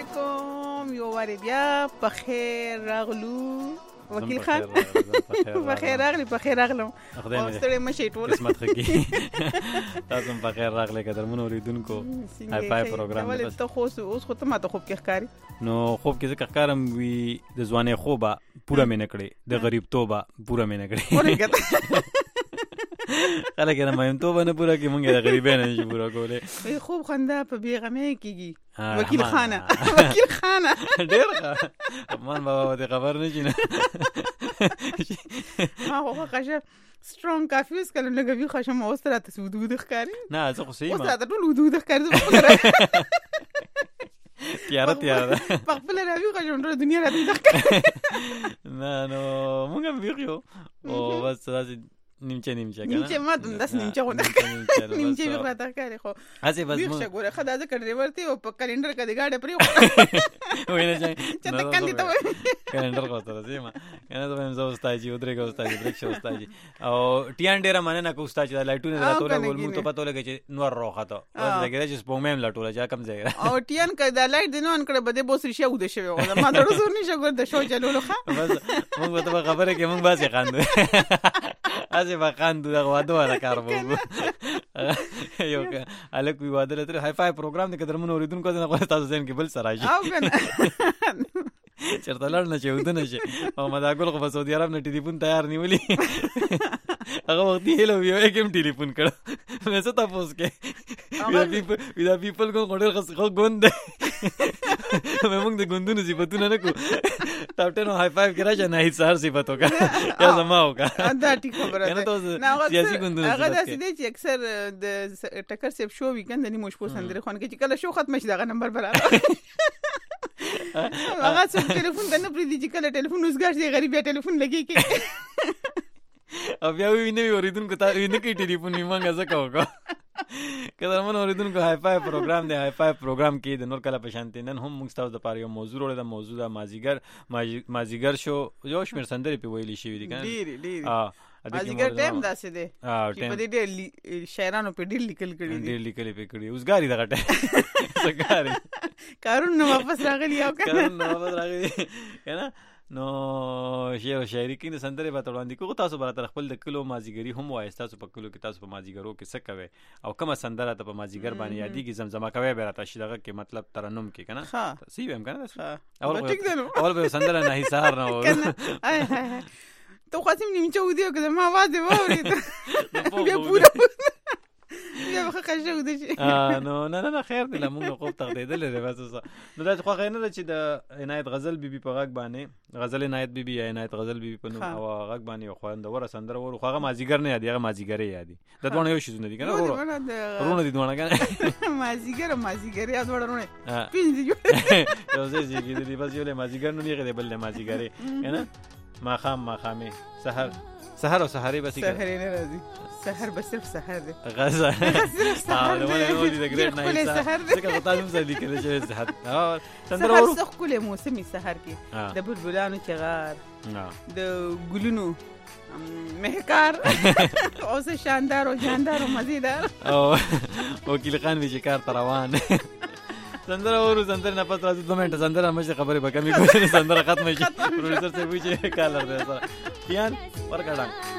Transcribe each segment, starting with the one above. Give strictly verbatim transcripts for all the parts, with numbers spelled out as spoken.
علیکم. یو واری بیا په خیر راغلو وکیل خان. په خیر راغلی په خیر راغلم. او ستړي مشي ټول قسمت خکی. تاسو په خیر راغلی قدرمن اوریدونکو. هاي فاي پروګرام ولې ته خو اوس خو ته ماته خوب کې ښکاری. نو خوب کې ځکه ښکارم وي د ځوانۍ خوبه پوره مې نه کړې د غریب توبه پوره مې نه کړې. خلک یې د مایمتوبه نه پوره کړي مونږ یې د غریبۍ نه نشي پوره کولی. خوب خندا په بېغمۍ کېږي. وکیل خانه وکیل خانه ډېر ښه مان بابا به دې خبر نه شي نه. ما خو خوښه شه سټرونګ کافي اوس کله لږه ویښه شم اوس ته راته ودود ښکاري. نه زه خو صحیح یم اوس راته ټول ودود ښکاري. تیاره تیاره ده په خپله راویښه شم ټوله دنیا راته ویده ښکاري. نه نو مونږ هم ویښ یو او بس داسې نیمچه نیمچه کنه نیمچه ما ته داسې نیمچه غوندې نیمچه ویښ راته ښکاري. خو ویښ شه ګوره ښه دا ځکه ډریور دی او په کلنډر کې د ګاډۍ پرېښوده وایي نه چې ته کندې ته وایي کلنډر خو ته راځي ما کنه ته وایم زه استاد جي ودرېږه استاد جي برېک شه استاد جي او ټیان ډېره مننه کوو استاد چې دا لایټونه راټوله ګول موږ ته پته ولګي چې نور راوخته اوس لګېده چې سپوږمۍ هم لټوله چې کوم ځای او ټیان که دا لایټ دې نه اون کړه به دې بوس ریشه اوده شوې وه ما زړه زور نشه ګور د شو چلولو ښه بس موږ به ته به خبرې کې موږ باسې خاندو هسې به خاندو دغه واده والا کار به وکړو. یو هلک وي واده له هاي فاي پروګرام دی قدرمنو اورېدونکو نه غواړم تاسو ذهن کې بل څه راشي او که نه چېرته لاړ نه چې اوده نه شي. محمد اګل خو په سعودي عرب نه ټلیفون تیار نیولي هغه وختي هیله وي یو هم ټلیفون کړه مې څه تپوس کې ودا پیپل کو غوډر خو ګوند دی مې موږ د ګوندونو صفتونه نه کوو ټاپ ټن هاي فایو کې راشه نه هیڅ هر صفت وکړه یا زما وکړه دا ټیک خبره ده. سیاسي ګوندونه هغه داسې دی چې اکثر د ټکر صاحب شو وي کنه د نیمو شپو سندرې خوند کې چې کله شو ختمه شي دغه نمبر برابر هغه څوک ټلیفون ته نه پرېږدي چې کله ټلیفون اوسګار شي غریب بیا ټلیفون لګي کې او بیا وي نه وي اورېدونکو ته نه کوي ټلیفون وي مونږ ځکه وکړو. قدرمن اورېدونکو هاي فاي پروګرام دی. هاي فاي پروګرام کې د نور کله په شانتې نن هم موږ ستاسو دپاره یو موضوع راوړې ده. موضوع ده مازدیګر مازدیګر شو یو شمېر سندرې پرې ویلې شوي دي که نه ډېرې ډېرې مازدیګر ټایم داسې دی چې په دې ډېر شاعرانو پرې ډېر لیکل کړي دي ډېر لیکلې پرې کړي اوسګاري دغه ټایم اوسګاري کارونه نه واپس راغلي او که کارونه نه واپس راغلي که نه. نو شعر او شاعري کې د سندرې به وړاندې کوو. تاسو به راته خپل د کلو مازدیګري هم وایاست. تاسو په کلو کې تاسو په مازدیګرو کې څه کوئ او کومه سندره ته په مازدیګر باندې یادېږي زمزمه کوئ به راته شي دغه کې مطلب ترنم کې که نه صحیح ویم که نه اول به سندره نه سهار نه و ته خواستیم نیمچه ودی او که زما آواز یې واورېد بیا پوره بیا به ښه ښه وده شي. نو نه نه نه خیر دی له مونږ خوب تښتېدلی دی بس اوسه نو داسې خوښه یې نه ده چې د عنایت غزل بیبي په غږ باندې غزل عنایت بیبي یا عنایت غزل بیبي په نوم او غږ باندې یو خوندوره سندره وورو خو هغه مازدیګر نه یادي هغه مازدیګرۍ یادي دا دواړه یو شیزونه دي که نه رونه دي دواړه که نه مازدیګر او مازدیګرۍ دا دواړه رونې پنځه دي جوړ یو ځای زیږېدلي بس یو دی مازدیګر نوم یې دی بل دی مازدیګرۍ که نه ماښام ماښامې سحر سحر او سحرې بس سحرې نه راځي سحر به صرف سحر دی غزه صرف سحر دی د ګریټ نایټ سحر دی ځکه تاسو هم ځای لیکلی شوی سحر سحر څه ښکلی موسمي سحر کې د بلبلانو چغار د ګلونو مهکار او څه شاندار او جاندار او مزیدار او وکیل خان وي چې کار ته روان سندره اورو سندره نه پس راځي دوه منټه سندره مشه خبرې به کمې کوي سندره ختمه شي پروډوسر صاحب وایي چې کالر دی سره پیان ورکړه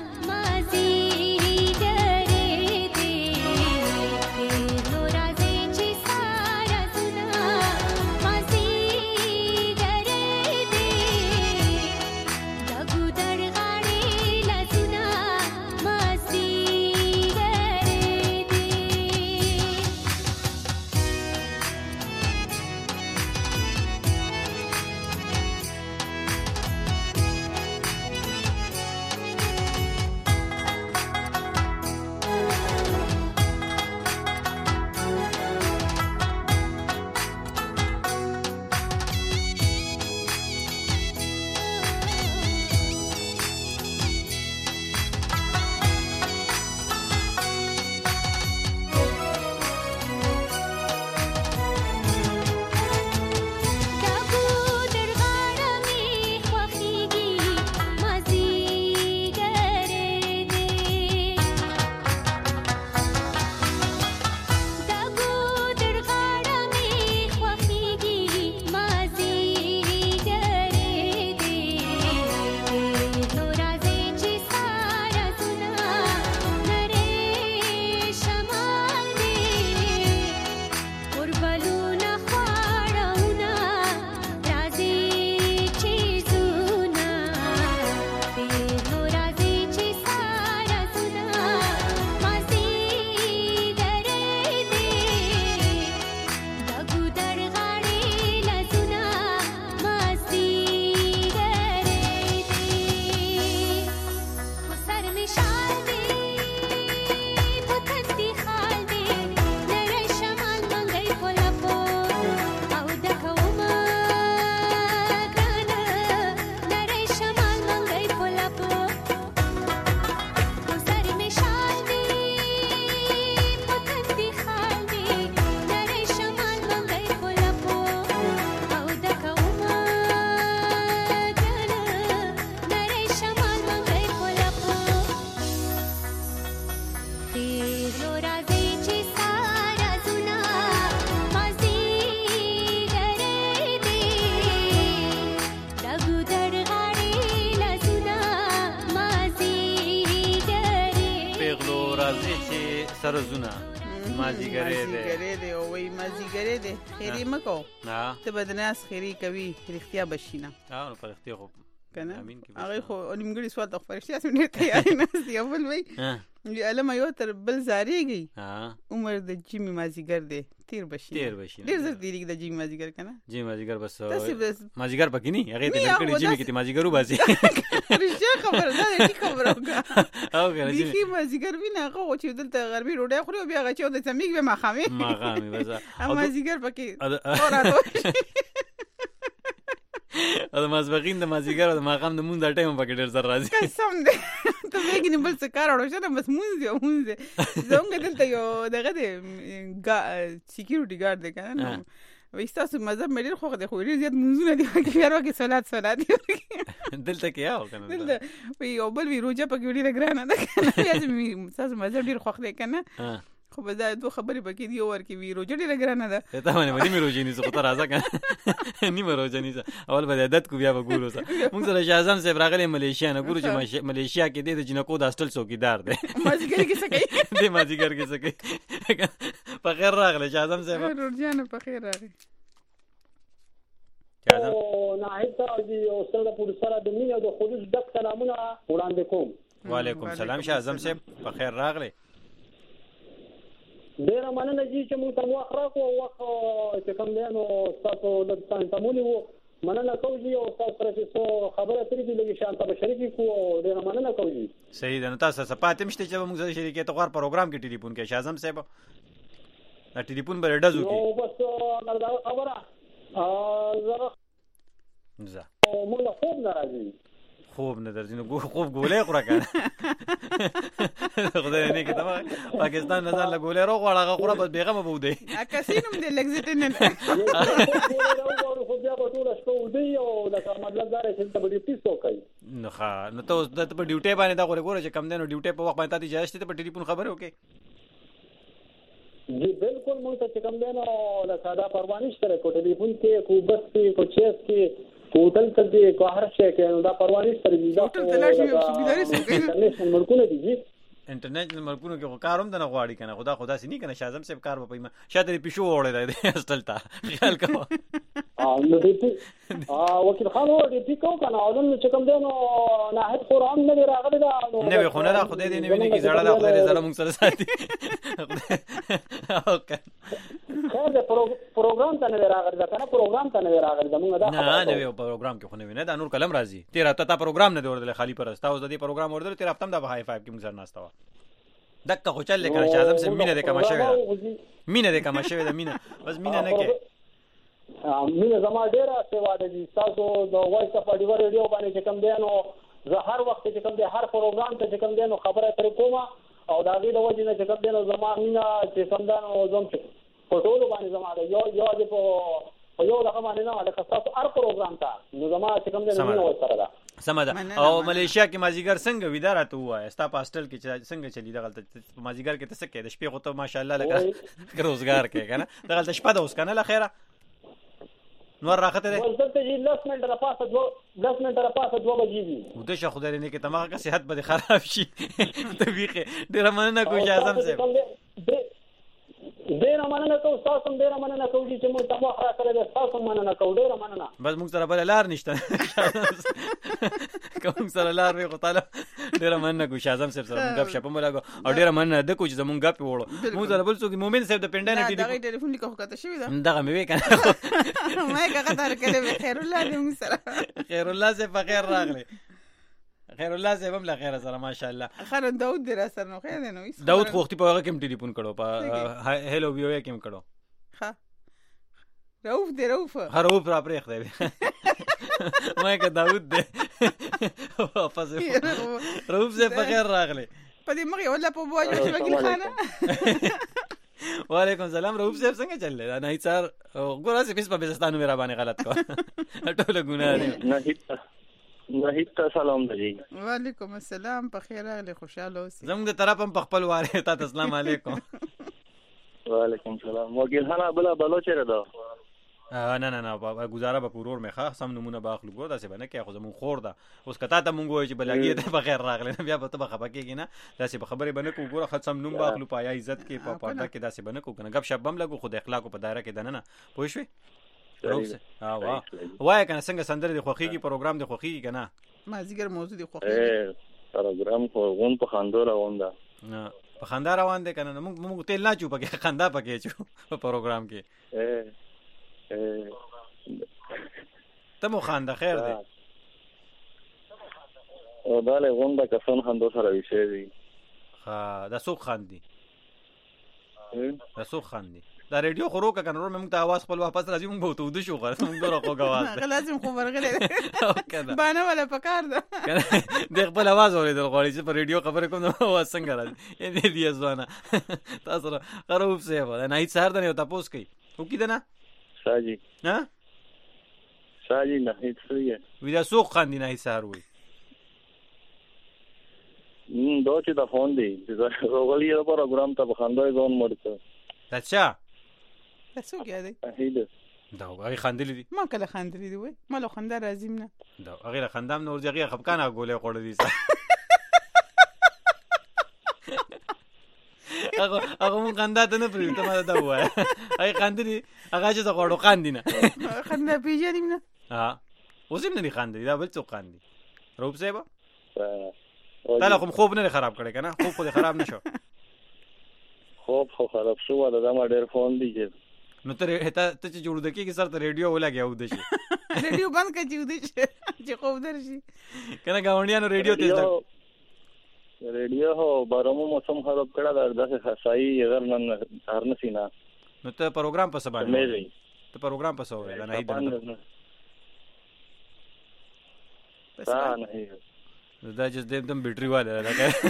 راځي چې سره زونه مازیګری دی مازیګری دی او وایي مازیګری دی خیري مه کو ته به د ناس خیري کوي رښتیا به شي نه نو په رښتیا خو که نه هغوی خو نیمګړي سوال ته خو په رښتیا ډېر تیارې ناست دي. اول وایي علمه یو تر بل زارېږي عمر د جیمي مازیګر دی تیر بشي تیر بشي ډېر زر تېرېږي د جیمي مازیګر که نه جیمي مازیګر بس مازیګر پکې نه هغې ته مې کړي جیمي کې ته مازیګر وباسي رښتیا خبره دا دی ټیک خبره وکړه بیخي مازیګر وي نه هغه خو چې دلته غربي ډوډۍ خوري او بیا هغه چې د څمیږي بیا ماښامې ماښامې بس مازیګر پکې راتو او د ماسپښین د مازیګر او د ماښام د مونځ دا ټایم پکې ډېر زر راځي قسم دی ته وایې بل څه کار اړو شه نه بس مونځ دی او مونځ دی زموږ دلته یو دغه دی سیکیورټي ګارډ دی که نه نو وایي ستاسو مذهب مې ډېر خوښ دی خو ډېر زیات مونځونه دي پکې بیا وکړې صلات صلات دي دلته کې او که نه دلته وایي یو بل وي روژه پکې ډېره ګرانه ده که نه بیا ستاسو مذهب ډېر خوښ دی که نه خو به دا دوه خبرې پکې دي یو ورکې وي روژه ډېره ګرانه ده ته باندې به نیمې روژې نیسو خو ته راځه که نیمه روژه نیسه اول به د عادت کو بیا به ګورو سه مونږ سره شاه اعظم صاحب راغلی ملیشیا نه ګورو چې ملیشیا کې دی د جنکو د هاسټل څوکیدار دی مازیګر کې څه کوي دی مازیګر کې څه کوي په خیر راغلی شاه اعظم صاحب روژانه په خیر راغی ناهید ته او استاد پروفیسر د مینې او د خلوص ډک سلامونه وړاندې کوم. وعلیکم سلام شاه اعظم صاحب په خیر راغلی. ډېره مننه جي چې موږ ته وخت راکړو او وخت چې کوم دی نو ستاسو لږ تمونې وو مننه کوو جي او ستاسو سره چې څو خبره ترې دي لږ شان ته به شریکې کړو او ډېره مننه کوو جي. صحیح ده نو تاسو څه پاتې هم شته چې به موږ سره شریکې ته غوړ پروګرام کې ټلیفون کوي شاه اعظم صاحب دا ټلیفون به ډز وکړي نو بس دا خبره زه زه موږ له خوب نه راځي خوب نه درځي نو خوب ګولې خوره که نه خدای نه کړي ته پاکستان نه ځان له ګولې راغواړه هغه خوره بس بېغمه به ودی کسي نوم دی لږ زیاتې نه خو بیا به ټوله شپه ودی او لکه مطلب دا دی چې دلته به ډیوټي څوک کوي نو ښه نو ته اوس دلته په ډیوټۍ باندې دا غوره ګوره چې کم دی نو ډیوټۍ په وخت باندې تا ته اجازه شته ته په ټلیفون خبرې وکړې جی بالکل موږ ته چې کوم دی نو لکه دا پروا نشته دی کو ټلیفون کې کو بس کې کو چیس کې کو هوټل ته دی کو هر شی کې نو دا پروا نشته دی دا انټرنیشنل ملکونه دي جی انټرنیشنل ملکونو کې خو کار هم د نه غواړي که نه خو دا خو داسې نه که نه شاه اعظم صاحب کار به پوهېږم شاید یې پیشو وړی دی هسټل ته خیال کوه نو ډیپي وکیل خان و ډیپي کوو که نه او نن چې کوم دی نو ناهید خور هم نه دی راغلی ده نوې خو نه ده خدای دې نوې نه کړي زړه ده خدای دې زړه موږ سره ساتي خیر دی پروګرام ته نه دی راغلی ده که نه پروګرام ته نه دی راغلی ده مونږ دا نه نوې پروګرام کې خو نوې نه دا نور کلم راځي تېر هفته تا پروګرام نه دی وردلی خالي پرسته اوس د دې پروګرام وردلی تېر هفته هم دا په های فایو کې موږ سره ناسته وه دکه خو چل دی که نه شاه اعظم صاحب مینه دې کمه شوې ده مینه دې کمه شوې ده مینه بس مینه نه کې مینه زما ډېره سیوا ده جي ستاسو د وایس اف اډیو ریډیو باندې چې کوم دی نو زه هر وخت چې کوم دی هر پروګرام ته چې کوم دی نو خبره ترې کوم او د هغې د وجې نه چې کوم دی نو زما مینه چې کوم دی نو زم په ټولو باندې زما ده یو یو دې په یو دغه باندې نه لکه ستاسو هر پروګرام ته نو زما چې کوم دی نو مینه ورسره ده سمه ده او ملیشیا کې مازیګر څنګه وي دا راته ووایه ستا په هاسټل کې چې څنګه چلي دغلته په مازیګر کې ته څه کوې د شپې خو ته ماشاءالله لکه روزګار کوې که نه دغلته شپه ده اوس که نه له خیره نور راخته دی دلته چې لس منټه راپاسه دوه لس منټه راپاسه دوه بجې دي وده شه خدای دې نه کړي تماغه که صحت به دې خراب شي ته بیخې ډېره مننه کوو شاه اعظم صاحب ډېره مننه کوو ستاسو هم ډېره مننه کوو چې موږ ته وخت راکړی دی ستاسو هم مننه کوو ډېره مننه بس موږ سره بله لار نشته که موږ سره لار وي خو تعالی ډېره مننه کوو شاه اعظم صاحب سره موږ ګپ شپ هم ولګو او ډېره مننه ده کوو چې زموږ ګپ یې وړو موږ سره بل څوک مومن صاحب د پنډۍ نه ټلیفون لیکه خو کته شوي ده دغه مې وې که نه ما یې کاغه ته هرکلی وې خیر الله دې موږ سره خیر الله صاحب په خیر راغلی خیر الله صاحب هم له خیره سره ماشاءالله خیر داود دې را سره نو خیر دی نو داود خو وختي په هغه کې هم ټلیفون کړو په هیلو وی او کې هم کړو ښه رؤف دی رؤف ها رؤف را پرېښدی دی ما یې که داود دی واپس رؤف صاحب په خیر راغلی په دې مخ یې ولا په بوا جوړ شي وکیل خانه وعلیکم سلام رؤف صاحب څنګه چل دی ناهید صاحب ګوره هسې بیس په بېزستان مې را باندې غلط کوه ټوله ګناه دی ناهید ته سلام دی وعلیکم السلام په خیر راغلی خوشحاله اوسئ زموږ د طرف هم په خپل وارې تا ته السلام علیکم وعلیکم سلام وکیل خانه بله بلو چېرې ده نه نه نه گزاره به پرور مخه سم نمونه باخلو ګور داسې باندې کې خو زمون خور ده اوس کته ته مونږ وای چې بلګي ته بغیر راغله بیا به ته بخبه کېږي نه داسې به خبرې باندې کو ګوره خاص سم نوم باخلو پایا عزت کې په پرده کې داسې باندې کو کنه غب شپ بم لګو خو د اخلاق په دایره کې دنه نه پوه شوې ها وا وای کنه څنګه سندره د خوخيږي پروګرام د خوخيږي کنه ما زیګر موضوع د خوخيږي پروګرام خو غون په خندو روان ده نه په خندا روان دي کنه موږ موږ تل نه چوپ کې خندا پکې چو په پروګرام کې ته مو خندا خیر دی او دا له غون د کسان خندو سره ویشي دي ها دا څوک خاندي دا څوک خاندي دا ریډیو خورو کا کنه موږ ته आवाज خپل واپس راځي موږ به تو د شو غره موږ دغه خو غواز ده لازم خو ورغله باندې ولا پکار ده د خپل आवाज اورېدل غواړي چې په ریډیو خبرې کوم نو आवाज څنګه راځي دې دې ځوانه تاسو را خروب سه و نه هیڅ سر نه تاسو کوي او کې ده نه ساجي ها ساجي نه هیڅ څه وی دا سوق خاندي نه هیڅ سر وي م دوه چې د فون دی چې غوړی د پروګرام ته بخاندای ځون مرته دچا تاسو کې دی هیله دا هغه خندلې دي ما کله خندلې دی وای ما له خندا راځم نه دا هغه خندام نور ځای خپکانه ګولې خوړې دي هغه هغه مون خندا ته نه پریږدم ته ما دا وای هغه خندلې هغه چې زغړو خاندینه خندا پیژنیم نه ها اوسم نه خاندي دا بل څوک خاندي روب صاحب تا کوم خوب نه خراب کړي کنه خوب خو خراب نشو خوب خو خراب شو دا ما ډېر فون دی چې نو ته ته چې جوړ دکی کې سر ته ریډیو ولګي او د شي ریډیو بند کړي چې ودی شي چې خوب درشي کنه گاونډیانو ریډیو تیز لګ ریډیو هو بارمو موسم خراب کړه دا دغه خاصای غیر نن هر نسینا نو ته پروګرام په سبا نه ته پروګرام په سبا نه هیڅ نه نه دا چې دم بیټری والا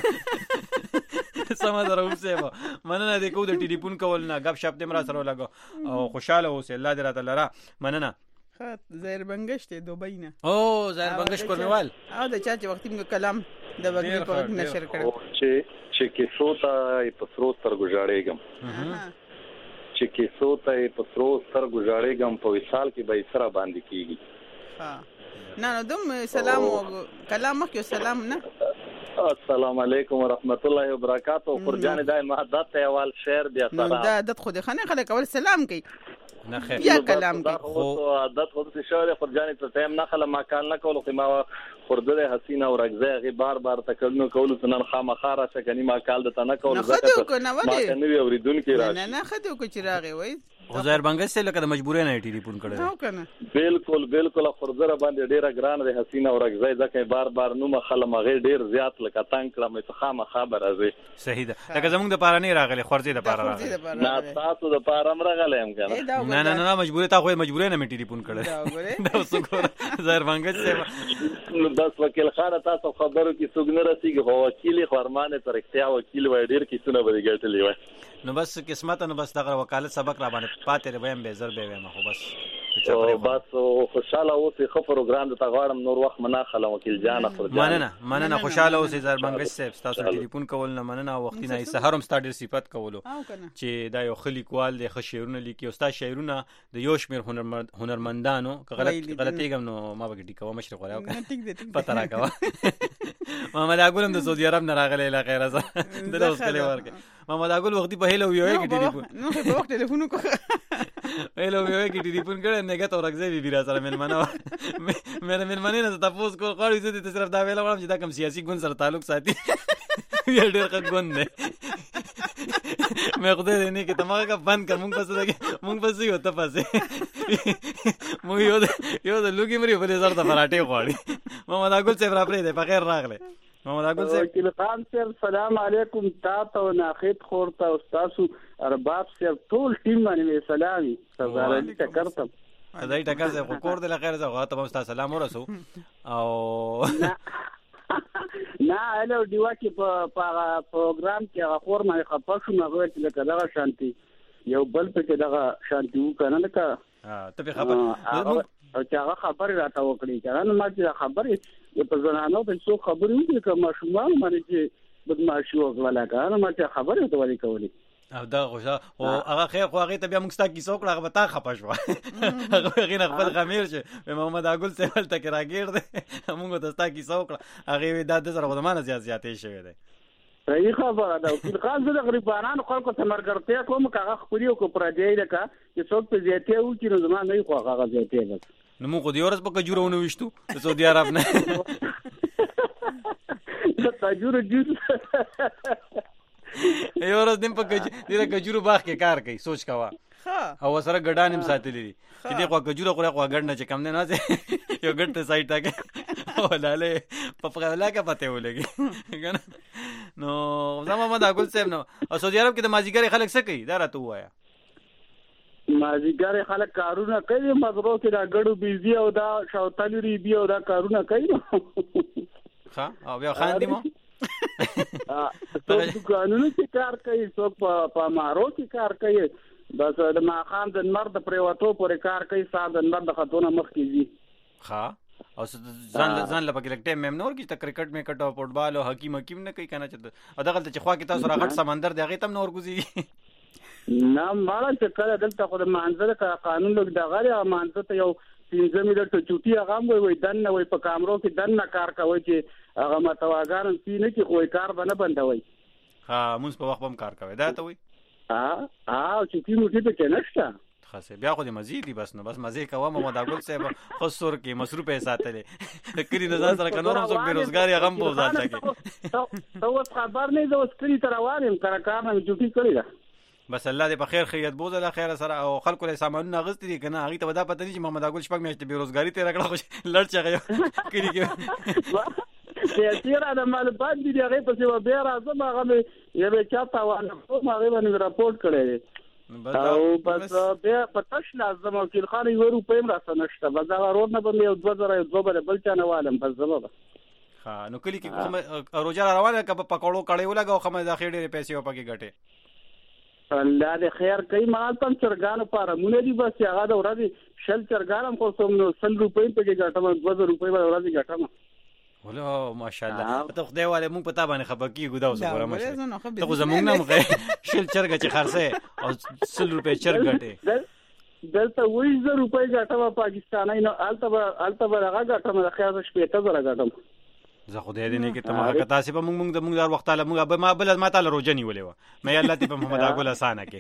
لکه سم درو سیمه مننه د کو د ټلیفون کول نه غب شپ دې مرا سره لګو او خوشاله اوسه الله دې راته لرا مننه خاط زهر بنگش ته دوبۍ نه او زهر بنگش کورنوال او د چا چې وخت موږ کلام د وګړي په نشر کړو چې چې کې سوتا په سرو ستر گزارېګم چې کې سوتا په سرو ستر گزارېګم په وصال کې به سره باندې کیږي ها نه نو دوم سلام او کلام مخکې سلام نه السلام علیکم ورحمت الله وبرکاتہ فرجان دای مهدت اول شعر بیا سلام دا عادت خو دې خنه خلک اول سلام کوي نه خیر یا کلام کوي خو عادت خو دې شعر فرجان ته تیم نه خله ما کال نه کول خو ما خورده حسینه او رغزه غي بار بار تکلنو کول سنن خامخاره څنګه ما کال د تنه کول زکه ما کنه وی اوریدون کې راځي نه نه خدو کو چراغي وای زهر بنگش سره لکه د مجبورې نه ټلیفون کړو او کنه بالکل بالکل خورزره باندې ډیره ګران ده حسینه او رغزه ځکه بار بار نو مخله مغه ډیر زیات لکه تنگ کړم ته خامه خبر راځي صحیح ده لکه زمونږ د پاره نه راغلي خورزه د پاره راغلي نه تاسو د پاره هم راغلی هم کنه نه نه نه مجبورې تا خو مجبورې نه ټلیفون کړو دا وسګور زهر بنگش سره نو داس وکیل خان تاسو خبرو کې سګنه رسیږي هو وکیل خرمانه تر اختیا وکیل وای ډیر کې څونه بری ګټلې وای نو بس قسمت نو بس دغه وکالت سبق را باندې پاتې ویم به زر به ویم خو بس او بس خوشاله اوسې خو پروګرام د تغواړم نور وخت منا خلم وکیل جان خو مننه مننه خوشاله اوسې زر بنگش صاحب تاسو ټلیفون کول نه مننه وخت نه سحرم ستاره صفات کولو چې دا یو خلی کول د خشیرونه لیکي او ستا شعرونه د یو شمیر هنرمندانو غلط غلطي کوم نو ما به ټیکو مشرق وراو پته راکوا محمد اګولم د سعودي عرب نه راغلی لا خیر ازه د اوس کلی ورکه محمد اګول وختي په هلو ویو کې ټلیفون نو په وخت ټلیفون کو هلو ویو کې ټلیفون کړه نه غته ورغځي بي بيرا سره ملمنه مې ملمنه نه تاسو کو غواړی چې د صرف دا ویل غواړم چې دا کوم سیاسي ګوند سره تعلق ساتي یې ډېر ښه ګوند دی مې خدای دې نه کې تماغه کا بند کړ مونږ پسې دغه مونږ پسې یو ته پسې مو یو یو د لوګي مری په دې سره ته پراټه غواړي محمد اګول څه پرې دی په خیر راغله محمد اګول څه وکیل خان صاحب سلام علیکم تاسو ناخید خورته او تاسو ارباب صاحب ټول ټیم باندې سلامي سزار علي ټکرتم خدای ټکر صاحب خو کور دې لخر زه غواته تاسو سلام ورسو او نه الو دیوا کې په پروګرام کې هغه خور مې خپل شو نو چې لکه دا شانتي یو بل په کې دا شانتي وکنه لکه ها ته به خبر او چې هغه خبر راته وکړي چې نو ما چې خبرې په ځانانو په څو خبرې وکړي کوم شومان باندې چې بدمعشي وکړه لکه نو ما چې خبرې ته ولي کولې او دا خوشا او هغه خیر خو هغه ته بیا موږ ستا کیسه وکړه هغه تا خپه شو هغه هغه نه خپل خمیر شه محمد اګل سیول تک راګیر دی موږ ته ستا کیسه وکړه هغه دا د سره ودمانه زیات زیاتې شوی دی صحیح خبره ده وکیل خان زه د غریبانو خلکو ته مرګرتیا کوم هغه خپلې کو پردی لکه چې څوک په زیاتې و چې نو زما نه خو هغه زیاتې ده نو موږ د یورس په کجورونه وشتو د سعودي عرب نه د کجورو جوس یورس دیم په کجورو باغ کې کار کوي سوچ کوا او سره ګډان هم ساتلی دي چې دغه کجوره خو خو ګډ نه چې کم نه نه یو ګډ ته سایت تاګه ولاله په پغلا کې پته ولګي کنه نو زما محمد اګل صاحب نو سعودي عرب کې د مازیګر خلک څه کوي دا راته وایا مازیګر خلک کارونه کوي مزرو کې دا ګړو بيزي او دا شاوتالي بي او دا کارونه کوي ها او بیا خان دي مو څوک قانوني کې کار کوي څوک په مارو کې کار کوي بس د ما خان د مرد پریواتو پورې کار کوي ساده د مرد خاتونه مخ کیږي ها او ځان ځان لپاره کې ټیم مم نور کې ته کرکټ می کټ او فوټبال او حکیم حکیم نه کوي کنه چې دغه چې خوا کې تاسو راغټ سمندر دی هغه تم نور ګوزي نه مالا چې کله دلته خو د منځله قانون لګ دغه مانځه ته یو پینځه مې د چوټي هغه وای وای دن نه وای په کامرو کې دن نه کار کوي چې هغه متواګان سینې کې خو کار بنه بندوي ها موږ په وخت هم کار کوي دا ته وای ها ها چوټي موټي په کې نشته خاصه بیا خو دې مزيدي بس نو بس مزه کوه محمد اګل صاحب خصور کې مصروف ساتلې کړي نظر سره کنورم څوک بیروزګاری هغه هم بوزات لګي نو اوس خبر نه زو سکري تر روانم کار کار نه چوټي کړی دا بس الله دې په خیر خیرت بوزه له خیر سره او خلکو له سامانونه غست دي کنه هغه ته ودا پته دي چې محمد اګل شپږ میاشتې بیروزګاری ته راکړه خو لړ چغه کړي کې تیرا د مال باندې دی هغه په څو بیا راځم هغه یې به چاته وانه کوم هغه باندې راپورټ کړی او بس بیا پتاش لازم وکیل خان یو روپې مرسته نشته بس دا ورور نه باندې دوه زره دوه بل بل چانه والم بس زما ها نو کلی کې روزه روانه کپ پکوړو کړي ولګو خمه دا خېډې پیسې او پکې ګټه الله دې خیر کوي مال تم چرګانو پاره مونږ دي بس هغه د ورځې شل چرګانم خو سم نو سل روپې پکې ګټم دوه زره روپې په ورځې ګټم ولا ماشاءالله ته خدای والے مونږ پتا باندې خبر کیږو دا اوس ګورم ته خو زمونږ نه مخه شل چرګ چې خرڅه او سل روپې چرګ ګټه دلته وایي زه روپې ګټم پاکستاني نو الته الته هغه ګټم د خیال شپېته زره ګټم زه خدای دې نه کې تمه کتا سي په مونږ مونږ د مونږ دار وخت له مونږ به ما بل ما تعالی روزنی ولې و مې الله ته په محمد اګل اسانه کې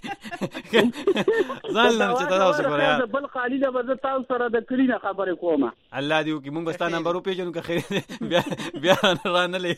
ځان لم چې تاسو ګورئ بل خالي د بز تاسو سره د کلی نه خبرې کومه الله دې وکي مونږ بستا نمبر په جنو کې خیر بیا بیا رانه لې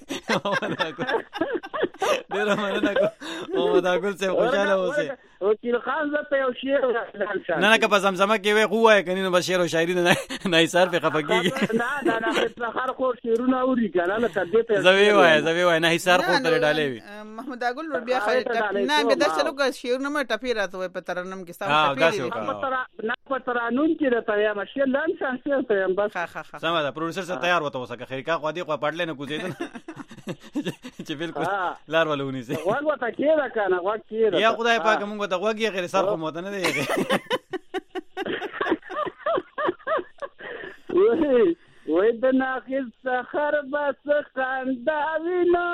ډیر مننه کو محمد اګل څه خوشاله اوسه وکیل خان زه ته یو شعر نه نه که په زمزمه کې وای قوه کني نو بشیر او شاعری نه نه ایثار په خفګي نه نه نه هر خو شعرونه اوري کنه نه کدی ته زوی وای زوی وای نه ایثار خو تر ډالې وي محمد اګل بیا خیر نه به در چلو که شعرونه مې ټپی راته وای په ترنم کې سم ټپی نه په ترانون کې راته یا مشه لان شانسي ته بس ها ها ها سم دا پروډوسر سره تیار وته وسه خیر کا خو دې خو پړلې نه کوزیدل چې بالکل لار ولونی سي وګ وته کېدا کنه وګ کېدا یا خدای پاک موږ ته وګي غیر سر خو موت نه دی وای وای د ناقص سحر بس خنداوینو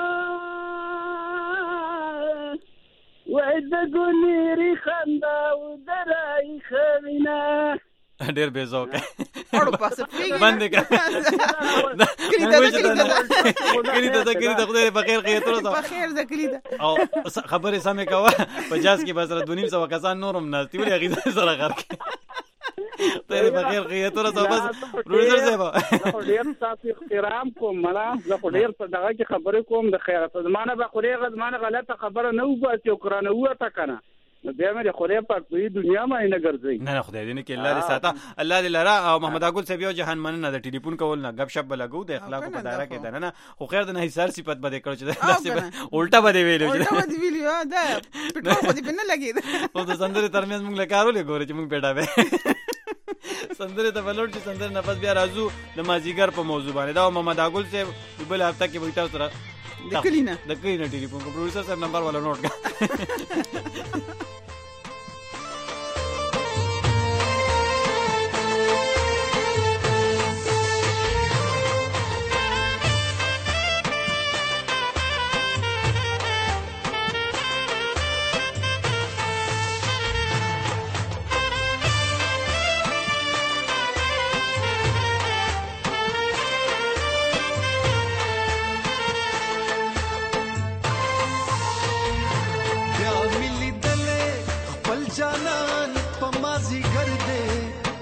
وای د ګونیری خنداو درای خوینا ډېر بے ذوق اړو پاسه پیګ باندې کا کړي ته ته کړي ته خدای په خیر خیر تر په خیر ذکری ده او خبرې سمې کاوه پچاس کې بس را دونیم سو کسان نورم ناشتي ولې غیظ سره غر کې ته په خیر خیر تر ته بس پروډوسر صاحب ډېر تاسو احترام کوم ملا زه ډېر څه دغه کې خبرې کوم د خیرات زمانه به خوري غزمانه غلطه خبره نه وباسي او قرانه وته کنه نو بیا مې خدای پاک په دنیا باندې نه ګرځي نه نه خدای دې نه کې الله دې ساته الله دې لرا او محمد اګل صاحب یو جهان مننه د ټلیفون کول نه غب شپ لګو د اخلاق په دایره کې ده نه خو خیر د نه هیڅ صفت بده کړو چې داسې الټا بده ویلو چې الټا بده ویلو دا پټو خو دې نه لګي او د سندره ترمنځ موږ لکارو لګورې چې موږ پیډا به سندره ته بلوړ چې سندره نفس بیا راځو د مازیګر په موضوع باندې دا محمد اګل صاحب بل هفته کې وایته سره د کلینا د کلینا ټلیفون کو پروډوسر صاحب نمبر والا نوٹ کا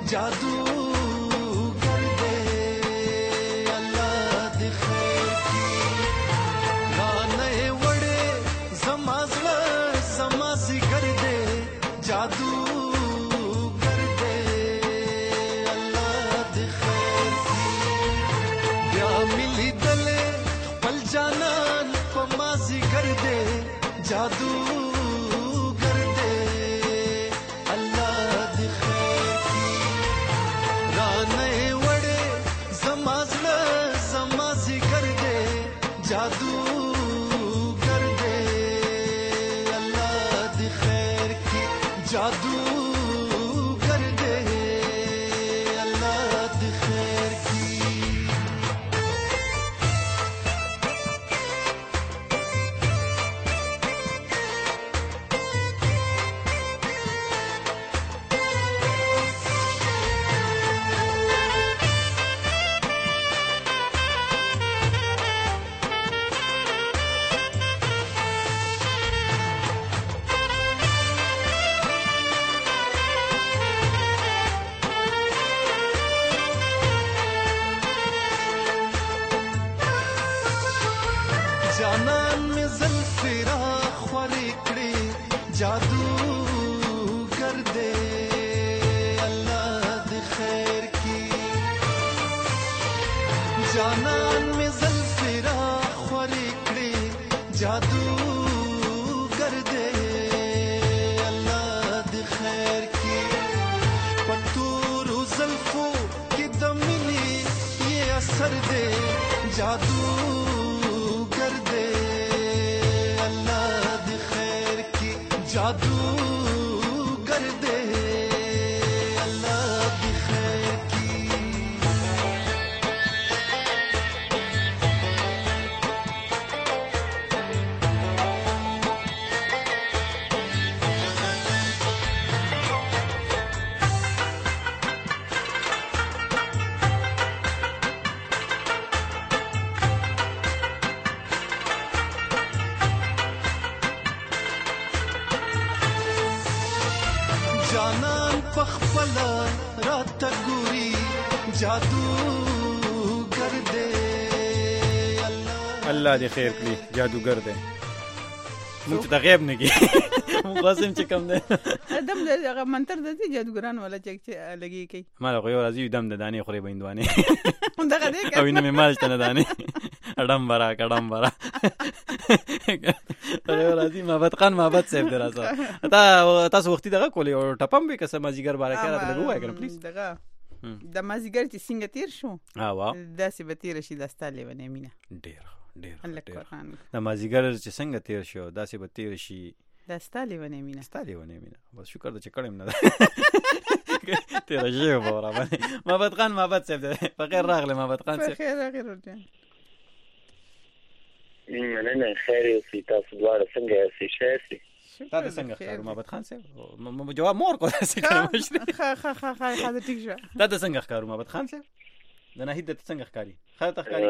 जादू कर दे अल्लाह दी खैर की गाने वड़े समाजला समाजी कर दे जादू कर दे अल्लाह दी खैर की या मिली दले पल जानान पमाजी कर दे जादू जानन में ज़ल्फ़िरा ख्वारी कड़ी जादू कर दे अल्लाह दी खैर की जानन में ज़ल्फ़िरा ख्वारी कड़ी जादू कर दे अल्लाह दी खैर की पत्तूर ज़ल्फ़ो की दमिनी ये असर दे जादू जादू कर दे अल्लाह दी खैर की जानन पखपला रात गुरी जादू कर दे अल्लाह दे खैर कړي جادوګر دی موږ ته غیب نه کی مقاسم چې کم دی دم دغه منتر د جادوګران ولا چې لګي کی ما له یو راځي دم د دانې خوري بندوانه دغه دې او نه مې مال ته نه دانې اډم برا کډم برا یو راځي محمد خان محمد صاحب دراسه تا تاسو وختي دغه کولې او ټپم به قسم مازیګر بارے کړه ته وای کنه پلیز دغه د مازیګر چې څنګه تیر شو ها وا داسې به تیر شي داستاله ونه مینا ډیر ډیر ډیر د مازیګر چې څنګه تیر شو داسې به تیر شي داستاله ونه مینا داستاله ونه مینا بس شکر د چې کړم نه تیر شي وره باندې محمد خان محمد صاحب بخیر راغله محمد خان صاحب بخیر راغله ورته نه نه خیر اوسې تاسو دواړه څنګه یاست ښه یاست تاسو څنګه ښکارو محمد خان صاحب جواب مور کو څه کوم خا خا خا خا دا ټیک شو تاسو څنګه ښکارو محمد خان صاحب د نه هیڅ څنګه ښکاری خاطر ښکاری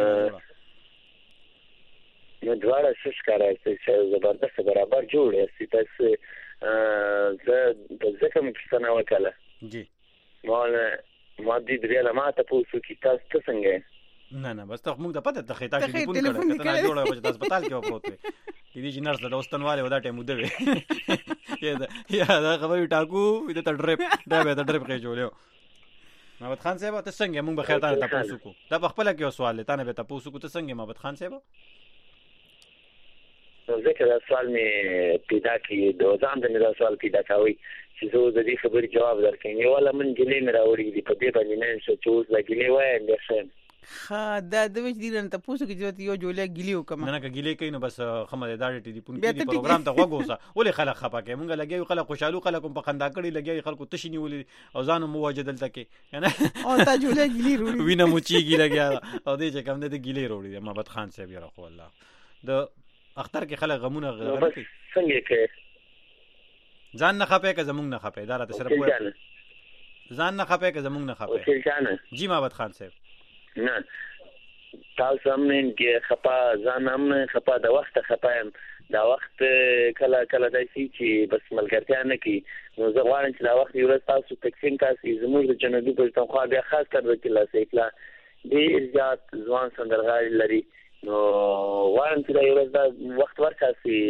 نو دواړه څه ښکارای چې زبردست برابر جوړ یاست تاسو زه د ځکه مې څنګه وکړه جی ما ما دې درې ما ته پوښتنه کی تاسو څنګه نه نه بس ته موږ د پته ته خیتا ټلیفون کړه ته نه جوړه په هسپتال کې پروت وي دې چې نرس د اوستنواله ودا ټیم ودوي یا دا خبرې ټاکو دې ته ډریپ دا به ته ډریپ کې جوړیو محمد خان صاحب ته څنګه موږ به خیر ته تاسو کو دا په خپل کې سوال لته نه به تاسو کو ته څنګه محمد خان صاحب نو ځکه دا سوال مې پیدا کړی د ځان د مې دا سوال پیدا کاوه چې زه د دې خبرې جواب درکړم یو ولا من ګلې مې راوړې دي په دې باندې نه څه چې اوس لا ګلې وایم بیا ښه خا دا د وچ دي نن تاسو کې جوړ یو جوړه ګلیو کما نه نه ګلې کین نو بس خمه دا ټی پون کې پروګرام ته وګوسه ولې خلک خپه کې مونږ لګیو خلک خوشاله خلک په خندا کړي لګیو خلکو تشنی ولې او ځان مو وجدل تکي کنه او تا جوړه ګلی وروړي وینه مو چیږي لګیا او دې چې کم دې ګلی وروړي محمد خان صاحب یې راخو الله د اختر کې خلک غمونه غلطي څنګه کې ځان نه خپه کې زمونږ نه خپه دا راته سره پوهه ځان نه خپه کې زمونږ نه خپه جی محمد خان صاحب نه تاسو هم نه کې خپه ځان هم نه خپه د وخت خپه دا وخت کله کله داسې چې بس ملګرتیا نه کوي نو زه غواړم چې دا وخت یو ورځ تاسو تقسیم کاسي زموږ د جنوبي پښتونخوا بیا خاص کر د کلا سیکلا ډېر زیات ځوان سندرغاړي لري نو غواړم چې دا یو ورځ دا وخت ورکاسي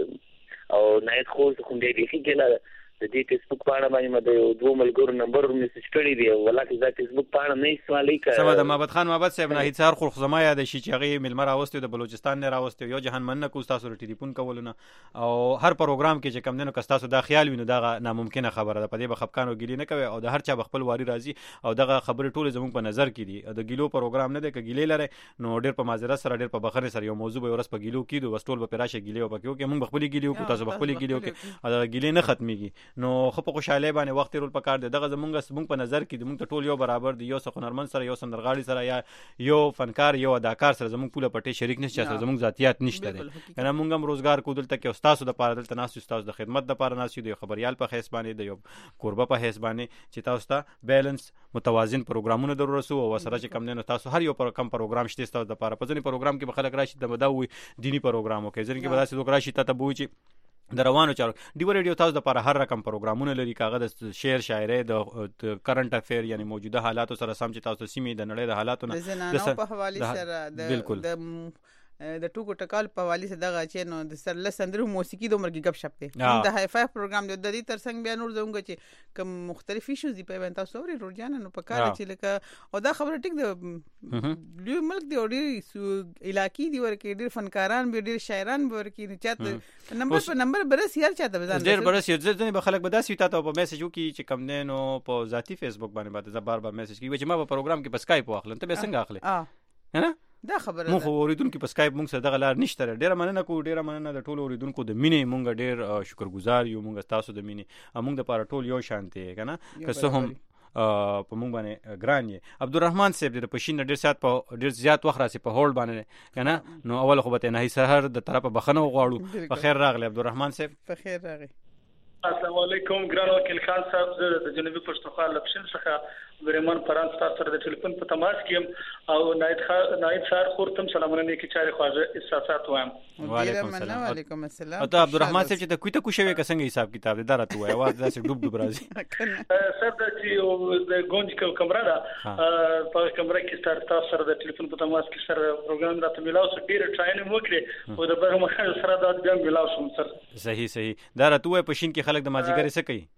او نایت خو کوم دی چې کله د دې فیسبوک پاڼه باندې مده یو دوه ملګرو نمبر میسج کړی دی ولکه دا فیسبوک پاڼه نه استعمالي کوي سبا د محمد خان محمد صاحب نه هیڅ هر خو زما یاد شي چې هغه ملمر اوسته د بلوچستان نه راوسته یو جهان من کو تاسو ټلیفون کولونه او هر پروګرام کې چې کم دنو که تاسو دا خیال وینو دا ناممکنه خبره ده په دې بخفقانو ګیلی نه کوي او د هر چا بخپل واری راځي او دغه خبره ټول زموږ په نظر کې دي د ګیلو پروګرام نه ده ک ګیلې لره نو ډېر په معذرت سره ډېر په بخره سره یو موضوع به ورس په ګیلو کیدو وستول په راشه ګیلې او پکې کې موږ بخپل ګیلو کو تاسو بخپل ګیلو کې او دا ګیلې نه ختميږي نو خو په خوشاله باندې وخت رول پکار دی دغه زمونږ زمونږ په نظر کې موږ ته ټول یو برابر دی یو هنرمند سره یو سندرغاړي سره یا یو فنکار یو اداکار سره زمونږ پوله پټي شریک نشي سره زمونږ ذاتيات نشته دي کنه موږ هم روزګار کو دلته کې استاد د پاره دلته ناس استاد د خدمت د پاره ناس دی خبريال په حساب باندې دی یو قربه په حساب باندې چې تاسو ته بیلانس متوازن پروګرامونه ضرورت سو او سره چې کم نه تاسو هر یو پر کم پروګرام شته تاسو د پاره په ځنی پروګرام کې بخلک راشي د بداوي دینی پروګرام او کې ځنی کې بداسي دوک راشي ته بوچي د روانو چارو ډیو ریډیو تاسو د لپاره هر رقم پروګرامونه لري کاغذ د شعر شاعري د کرنٹ افیر یعنی موجوده حالاتو سره سم چې تاسو سیمې د نړۍ د حالاتو نه د زنانو په حواله سره بالکل د د ټوکو ټکال په حواله سره دغه چې نو د سر لسندرو موسیقي د عمر کې غب شپ دی د هاي فاي پروګرام د دې ترڅنګ بیا نور زونګ چې کوم مختلف ایشوز دی په وین تاسو ورې روزانه نو په کار چې لکه او دا خبره ټیک د لوی ملک دی او ډیر علاقې دی ورکه ډیر فنکاران به ډیر شاعران به ورکه چاته نمبر په نمبر برس یار چاته بزان ډیر برس یو ځنه به خلک به داسې تاسو په میسج وکي چې کم نه نو په ذاتی فیسبوک باندې باندې زه بار بار میسج کوي چې ما په پروګرام کې په سکایپ واخلم ته به څنګه اخلي ها دا خبره مونږ اوریدونکو په سکایپ مونږ سره دغه لار نشته ډیره مننه کو ډیره مننه د ټولو اوریدونکو د مینې مونږ ډیر شکرګزار یو مونږ تاسو د مینې مونږ د پاره ټول یو شانتي کنه که څه هم په مونږ باندې ګران یې عبدالرحمن صاحب د پښین ډیر سات په ډیر زیات وخت راسي په هولډ باندې کنه نو اول خو به نه سحر د طرفه بخنه غواړو په خیر راغلی عبدالرحمن صاحب په خیر راغلی السلام علیکم ګران وکیل خان صاحب زه د جنوبي پښتونخوا لپشن څخه ګریمان پران تاسو سره د ټلیفون په تماس کې او نایت خا نایت سار خورتم سلامونه نیکی چاري خواجه احساسات وایم وعلیکم السلام وعلیکم السلام او ته عبدالرحمن صاحب چې ته کوی ته کوشوي څنګه حساب کتاب دې درته وای आवाज داسې ډوب ډوب راځي سر د چې د ګونج کمره ده په کمره کې ستار تاسو سره د ټلیفون په تماس کې سره پروګرام راته ملاو سره ډیر ټراینینګ وکړي او د برمخه سره دا بیا ملاو شوم سر صحیح صحیح دا راته وای پښین کې خلک د ماجیګر څه کوي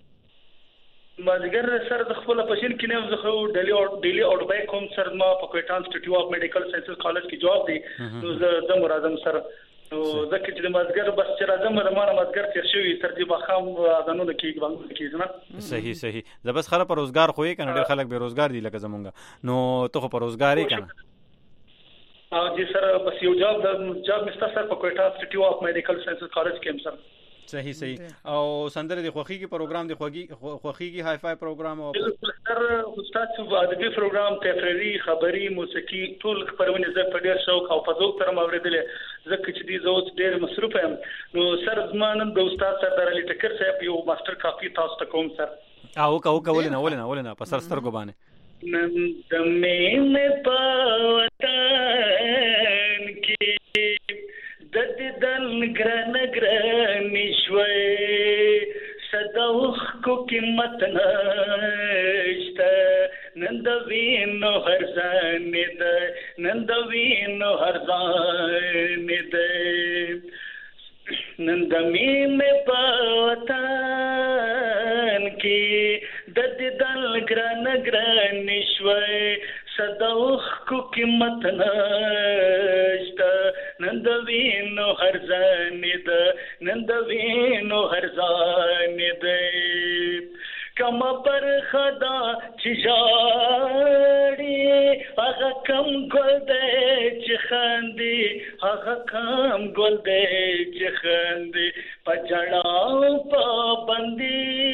ماجګر سر د خپل پښین کې نه زه ډیلی او ډیلی اوټ بای کوم سر ما په کوټا انسټیټیوټ اف میډیکل ساينسز کالج کې جواب دی نو زه د مرادم سر نو ځکه چې د ماجګر بس چې راځم د مانه ماجګر تیر شوی تر دې بخام اذانونه کې باندې کېږي نه صحیح صحیح زه بس خره پر روزګار خوې کنه ډېر خلک به روزګار دي لکه زمونږ نو ته خو پر روزګار یې کنه او چې سر بس یو جواب د جواب مستا سر په کوټا انسټیټیوټ اف میډیکل ساينسز کالج کې سر صحیح صحیح او سندره د خوخي کې پروګرام د خوږي خوخي کې هاي فاي پروګرام او سر استاد صاحب ادبي پروګرام تفریحي خبري موسیقي ټول خبرونه زه په ډیر شوق او په ذوق سره اوریدل ځکه چې دې زوت ډیر مصروف یم نو سر زمانن د استاد سردار علي ټکر صاحب یو ماستر کافي تاسو ته کوم سر او کا او کا ولنه ولنه ولنه په سر سترګو باندې نن د مې په وطن کې د دې دل ګران ګران شوي صدوخ کو قیمت نشته نن د وینو هر ځان دې نن د وینو هر ځان دې نن د مې په وطن کې د دې دل ګران ګران شوي صدوخ کو قیمت نشته نن د وینو هر ځان دې نن د وینو هر ځان دې کما پر خدا چې جاړي هغه کم ګل دې چې خاندي هغه کم ګل دې چې خاندي پجړاو په بندي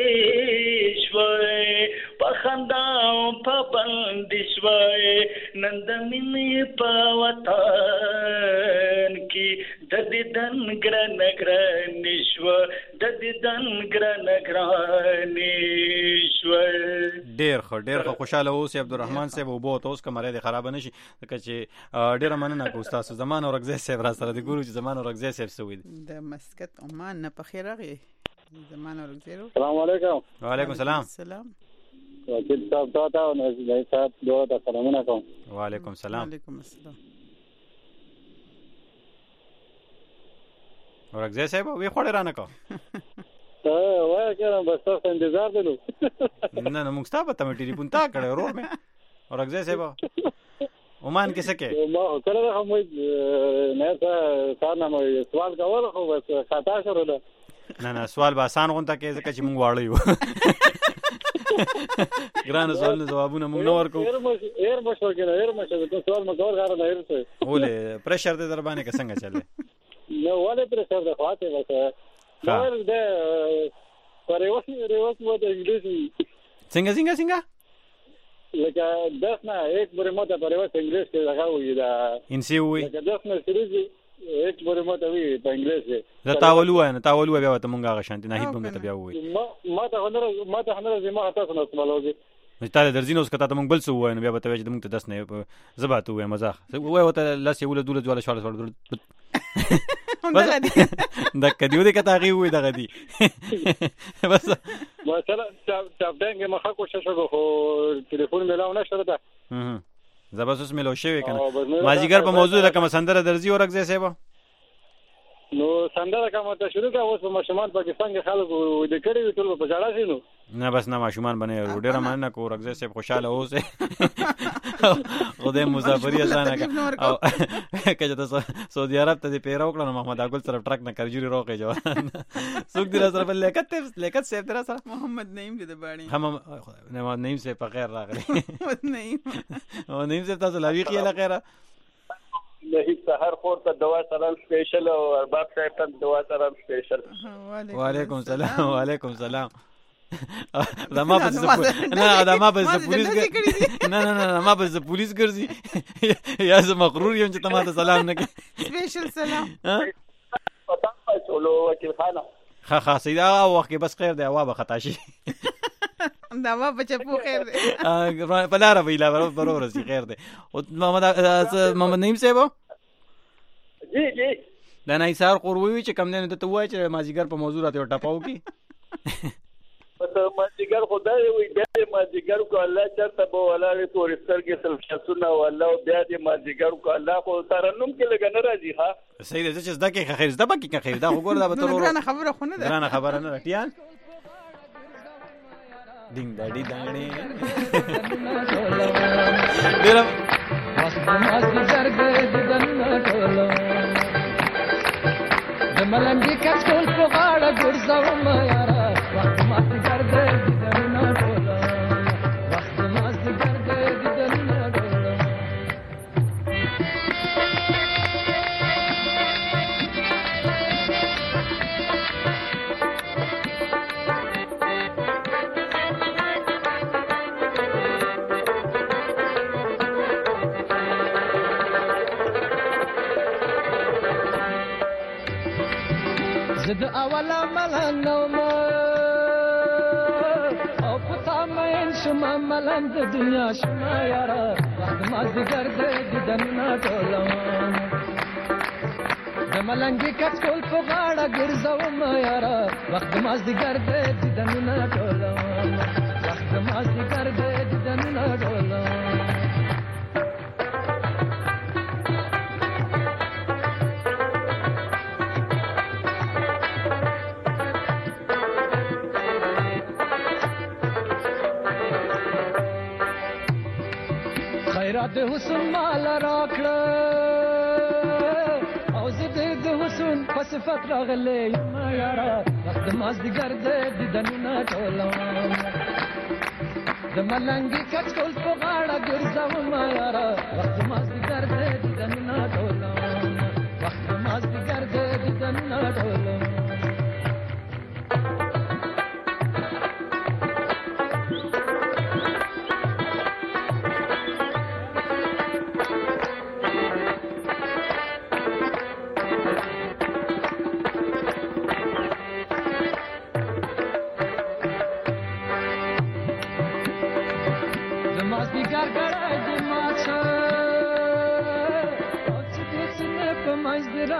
شوي په خنداو په بندي شوي نن د مینې په وطن کې د دیدن ګران ګران شو د دیدن ګران ګران شو. ډیر خو ډیر خو خوشاله اوسې عبدالرحمن صاحب، وبو اوس کمره دې خراب نشي ځکه چې ډیره مننه کوم تاسو. زمان اورګزی صاحب را سره د ګورو چې زمان اورګزی صاحب سوي د مسقط عمان نه په خیر راغی. زمان اورګزی. السلام علیکم. وعلیکم السلام. السلام. وکیل صاحب تاسو او نزدې صاحب دوه ته سلامونه کوم. وعلیکم السلام. وعلیکم السلام. اورګزی صاحب وی خوړ رانه کو. اه وای کړم بس تاسو انتظار دلو. نه نه موږ ستاسو ته ټلیفون تا کړو ورور مې. اورګزی صاحب عمان کې سکه ما کله هم نه تا نه مې سوال کاوه خو بس خطا شروع ده. نه نه سوال به آسان غونډه کې ځکه چې موږ واړو یو. ګران سوال نه جوابونه موږ نو ورکو. ایر مشه ایر مشه کنه ایر مشه ته سوال ما کور غاره نه ورته. ولې پرشر دې در باندې څنګه چلے؟ نو ولې پرشر ده خواته وکړه. نو ده پرېوس پرېوس مو د انګلیسي څنګه څنګه څنګه لکه دس نه یک بری مو ته پرېوس انګلیسي کې لگا وي دا انسی وي لکه دس نه سریږي یک بری مو ته وي په انګلیسي. زه تاولو نه تاولو بیا ته مونږه غشانتي نه هیڅ مونږ ته بیا وي. ما ما ته هنر ما ته هنر زما تاسو نه سمالوږي. مې تعالی درځینو اوس کته ته مونږ بل څه وای نو بیا به ته چې مونږ ته دس نه زباتو وای مزاح وای وته لاس یو له دوله جواله شاله شاله دا کدیو دې کته غي وای دغه دی بس مثلا چاپ دنګ ما خو کوشش وکړو ټلیفون ملاو نشته ده. هم زباسوس ملو شوی کنه ماجیګر په موضوع لکه مسندره درځي اورګزی صاحب. نو سندره کومه ته شروع کا اوس ماشومان پاکستان کې خلکو د کړي وی ټول په جاړه شي. نو نه بس نه ماشومان باندې ډیره مننه کو اورګزی صاحب خوشاله اوسه خدای مسافری اسانه کا او کله تاسو سعودي عرب ته پیرو کړو محمد اګل سره ټرک نه کرجوري روکه جوان سوق دې سره بل لیکت لیکت صاحب تر سره محمد نعیم دې باندې هم محمد نعیم صاحب په خیر راغلی. محمد نعیم او نعیم صاحب تاسو لاوی خیاله خیره لهي سحر خور ته دوا سلام سپیشل او ارباب صاحب ته دوا سلام سپیشل. وعلیکم السلام. وعلیکم السلام. دا ما په نه دا ما په پولیس نه نه نه ما په پولیس ګرځي یا زه مغرور یم چې ته ما ته سلام نه کوي. سپیشل سلام. پتا چلو وکیل خانه ها ها سیدا وخت بس خیر دی هوا به خطا شي. دا ما په چپو خیر دی په لاره ویلا برابر سي خیر دی. او محمد محمد نعیم صاحب جی جی دا نه ایثار قروي چې کم نه ته وای چې مازیګر په موضوع راته ټاپاو کی په مازیګر خدای وي د مازیګر کو الله چرته به ولاړې تورستر کې سلفیاسونه والله بیا د مازیګر کو الله خو ترنم کې لګ نه راځي. ها صحیح ده چې زده کې خیر زده پکې خیر دا وګور دا به تر ورانه خبره خو نه ده ورانه خبره نه رټیان دینګ داډي دانګړې ډیر واسه مازیګر دې دنه ټولو د ملنګي کڅول په غاړه ګرځاوم یارا وخت مازیګر دې دنه ټولو وخت مازیګر دې دنه ټولو. زد اولا ملنو ما او پتا مین شما ملن د دنیا شما یارا وخت مازیګر دې دنه ټولو د ملنګي کڅول په غاړه ګرځاوم یارا وخت مازیګر دې دنه ټولو وخت مازیګر دې دنه ټولو. خیرات حسن مال راکړه او زه د حسن په صفت راغلې ما یارا وخت مازیګر دې دنه ټولو د ملنګي کڅول په غاړه ګرځاوم یارا وخت مازیګر دې دنه ټولو وخت مازیګر دې دنه ټولو.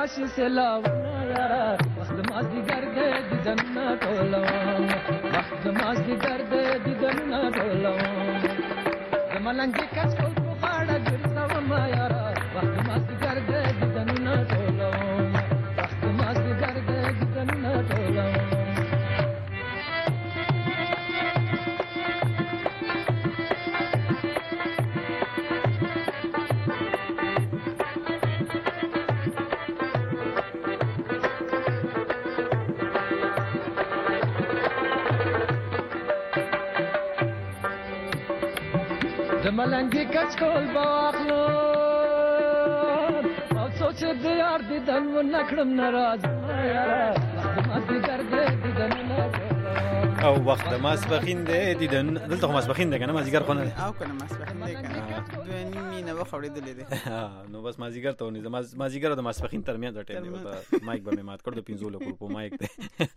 راشي سلاونا يارا وقت مازدیګر دې دیدنونه ټولوم وقت مازدیګر دې دیدنونه ټولوم د ملنګي کچ کول په غاړه ګرځوم یارا وقت مازدیګر دې دیدنونه ټولوم وقت مازدیګر دې دیدنونه ټولوم ملنګي کچ کول باخلو او سوچ دې یار دې دن نکړم ناراض ما دې درد دې دن او وخت د ماسپخین دی دیدن دلته خو ماسپخین دی کنه مازیګر خو نه او کنه ماسپخین دی کنه دوه نیمه نه وخوړېدلې دی نو بس مازیګر ته ونی مازیګر د ماسپخین ترمنځ د ټیم دی مایک به مات کړ د پینځو لکو په مایک دی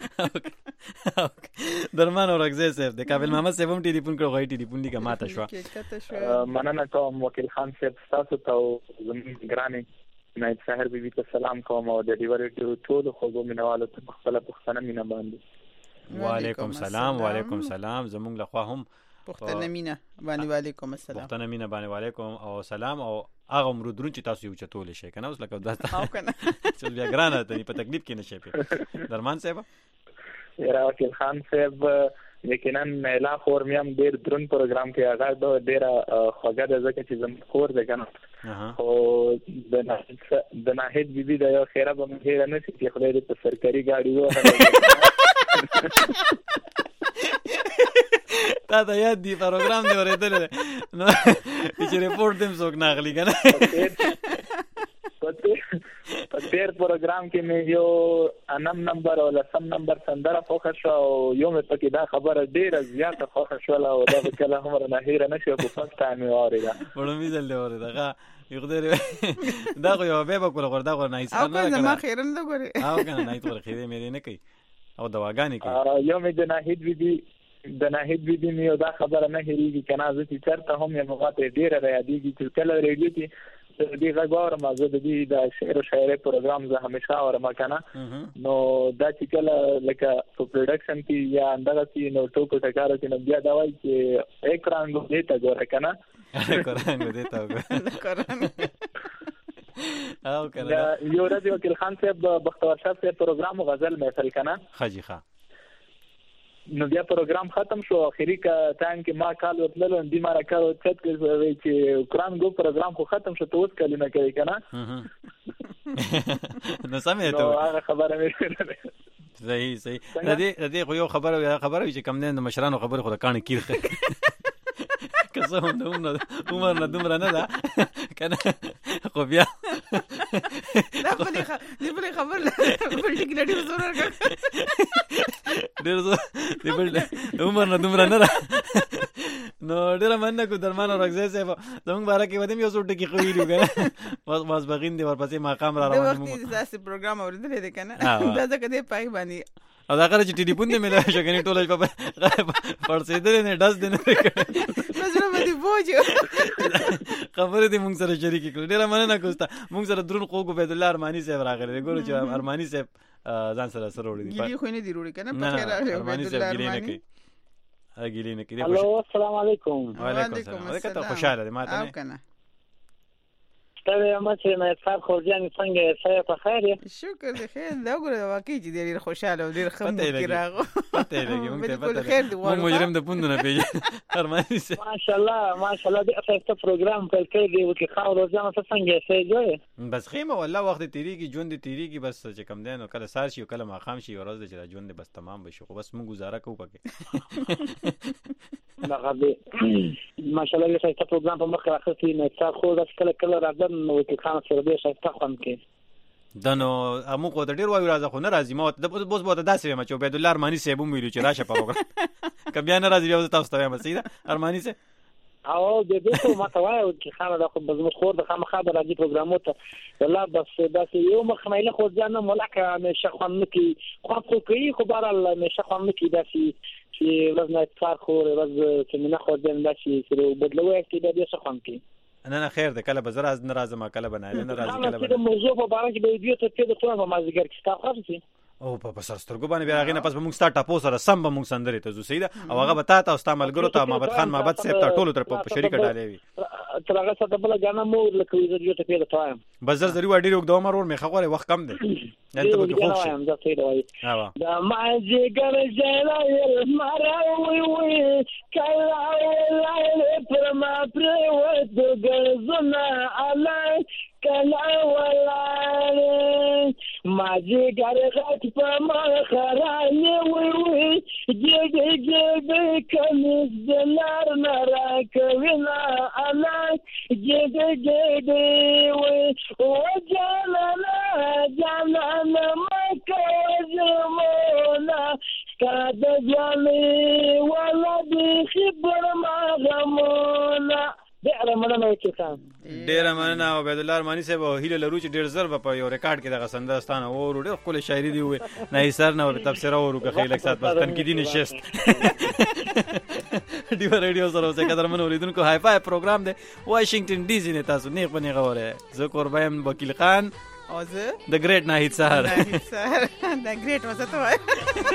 درمان اورګزه صاحب د کابل محمد صاحب هم ټلیفون کړو غوړي ټلیفون لیکه ماته شو مننه کوم وکیل خان صاحب تاسو ته زموږ ګرانې نایب سحر بیبي ته سلام کوم او د ډیوري ټول خوږو مینوالو ته خپل پښتنه مینا باندې وعلیکم سلام وعلیکم سلام زمونږ لخوا هم پښتنه مینا باندې وعلیکم السلام پښتنه مینا باندې وعلیکم او سلام او هغه مرودرون چې تاسو یو چتول شي کنه اوس لکه دا او کنه چې بیا ګرانه ته په تکلیف کې نشي په درمان صاحب یاره وکیل خان صاحب یقینا لا فورمیم ډیر درون پروګرام کې هغه ډیر خوږه ده ځکه چې زم خور ده کنه او د ناهید بیبي د یو خیره به مهیر نه شي چې خدای دې په سرکاري ګاډي وه تا ته یاد دی پروګرام دی ورېدل نو چې ریپورت دیم څوک ناغلی کنه په تیر پروګرام کې مې یو انم نمبر او لسم نمبر سندره خوښه شو او یو مې پکې دا خبره ډیره زیاته خوښه شوله او دا به کله هم رانه هیره نه شي په فسټ ټایم یې واورېده وړومبي ځل دی واورېده ښه یقدر دا خو یو به به کوله غور دا غور نه ایسته او کنه ما خیرن دا ګورې او کنه نه ایت ور خیرې مې نه کوي او دواګانې کوي یو مې د ناهید بیبي د ناهید بیبي مې یو دا خبره نه هېرېږي که نه زه چې چېرته هم یم ماته ډېره رايادېږي چې کله ریډیو کې د دې غږ واورم زه د دې د شعر و شاعرۍ پروګرام زه همیشه اورم که نه نو دا چې کله لکه په پروډکشن کې یا همدغسې نو ټوکو ټکارو کې نو بیا دا وایي چې ایک رانګو دې ته ګوره که نه ایک رانګو دې ته وګوره او کنه یو ورځ وکیل خان صاحب بختور شاه صاحب پروګرام غزل محفل کنه خاجي ښه نو بیا پروګرام ختم شو اخري کا ټایم کې ما کال وتلل اندي ما راکاو چت کې وی چې قرآن گو پروګرام خو ختم شو ته اوس کلی نه کوي کنه نو سمې ته هغه خبره مې صحیح صحیح د دې د دې خو یو خبره خبره چې کم نه د مشرانو خبره خو د کان کیرخه کسه هم عمر عمر نه دومره نه ده کنه خو بیا دا بلې بلې خبر بل ټیک لډي زور ورکړ ډېر زه د بل عمر نه دومره نه ده نو ډېره مننه کو درمان اورګزی صاحب زموږ باره کې ودیم یو څو ټکي خو ویلو کنه ماسپخین دی ورپسې ماقام را روان دي وخت داسې پروګرام اورېدلی دی کنه دا ځکه دی پای باندې او دا کله چې ټلیفون دې مله شګنی ټوله په پړسېدل نه ډز دې نه کړ زړه مې بوج خبره دې موږ سره شریک کړل ډېره مننه کوستا موږ سره درون خوګو بيد الله ارماني صاحب راغلی ګورو چې ارماني صاحب ځان سره سره وړي دي ګیلی خو نه دی وړي کنه په خیر راغلی ارماني صاحب ګیلی نه کوي ګیلی نه کوي الو السلام علیکم وعلیکم السلام ورکته خوشاله دي ماته او کنه ستاسو ماته نه صاحب خورجان څنګه سایه په خیر شکر دې خیر دا ګوره واقعي چې ډېر خوشاله او ډېر خمو کې راغو پته لګي موږ ته پته موږ مجرم د پوند نه پیژ ارماني سي ماشاءالله ماشاءالله دې اته پروګرام پر کړی دی چې خاور ځم څنګه سي جوړ بس خیمه والله وخت تیریږي ژوند تیریږي بس چې کم دین او کله سار شي او کله ماخام شي ورځ چې ژوند بس تمام بشي خو بس موږ گزاره کوو پکې دا غبي ماشاءالله دې څه پروګرام په مخ راخستې نه څه خو دا کله کله راځم نو کې خان سره دې څه تخم کې دنو امو کو د ډیر وایو راځه خو نه راځي ما د بوس بوته داسې ما چې عبد الله ارماني صاحب ویلو چې راشه پروګرام کبه نه راځي بیا تاسو ته وایم سیده ارماني صاحب او د دې څه ما ته وایو چې خان دا خو بزمت خور د خامخا د راځي پروګرامو ته والله بس داسې یو مخ مېله خو ځان ملکه مې شخوان نکي خو خو کوي خو بار الله مې شخوان نکي داسې چې ورځ نه کار خو ورځ چې نه خو ځان داسې چې بدلوي کې د دې شخوان کې نه نه خیر ده، کله به زه راز نه راځم، کله به نایله نه راځي، کله به د موضوع په باره کې به ویډیو ته کې د قرآن په مازدیګر کې کتاب خلاص شي او په سر سترګو باندې بیا هغې نه پس به موږ ستا ټاپو سره سم به موږ سندرې ته ځو، صحیح ده، او هغه به تا ته او ستا ملګرو ته محمد خان محمد صاحب ته ټولو ته په شریکه ډالۍ وي. تر هغه سره بله ګانا مو لکه ویډیو ته پیدا توایم بس زر زری وړ ډېر اوږده عمر ور مې خغوره وخت کم دی دلته به کې خوب شي. د مازدیګر ژړا مره وي وي کله ولایل پر ما پرېوت ګرځونه الی کله ولایل مازدیګر غټ په مخه رانیوي وي جګې جګې کمیس د لار نه راکوینه الی جګې جګې وي وجانانه جانانه مکه زمونه ستا د ځوانۍ والا بیخي پر ما غمونه. ډېره مننه وکړم. ډېره مننه عبیدالله ارماني صاحب، او هیله لرو چې ډېر ژر به په یو ریکارډ کې دغه سندره ستانه واورو. ډېر ښکلې شاعري دې وویل، نه سر نه به تبصره واورو که ښه لږ ساعت بس تنقیدي نشست. ډیو ریډیو سره اوسئ قدرمن اوریدونکو، های فای پروګرام دی واشنگټن ډي سي نه، تاسو نیغ په نیغه اورئ. زه قربان وکیل خان او زه د ګریټ ناهید سهار ناهید سهار د ګریټ وسه ته وای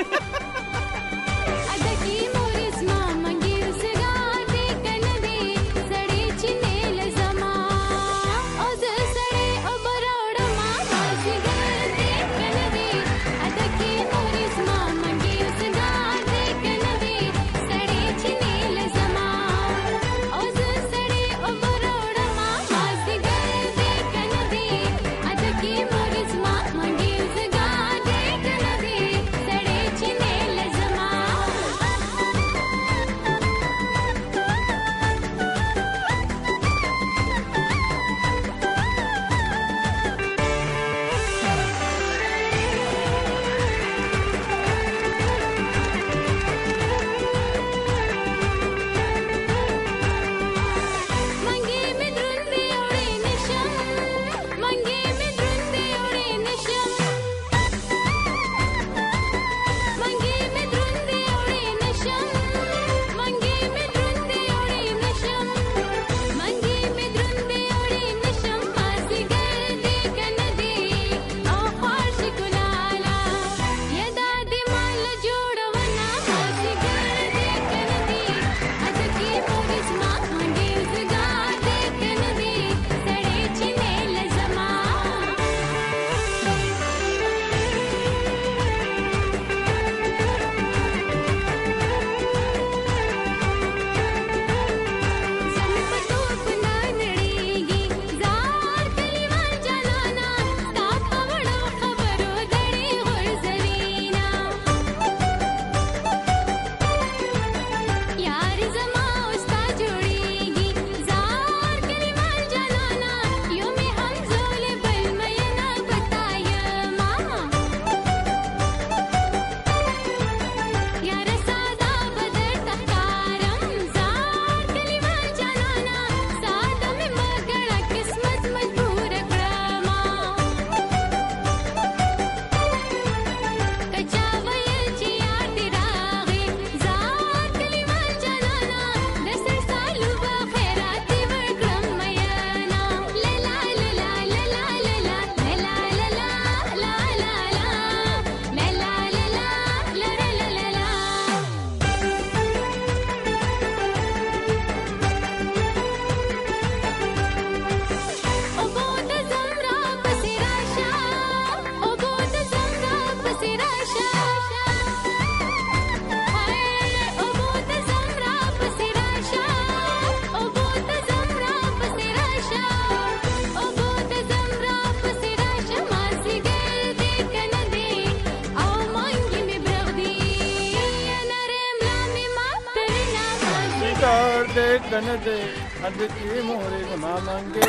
کنه دې اده کې مورې ما مانګې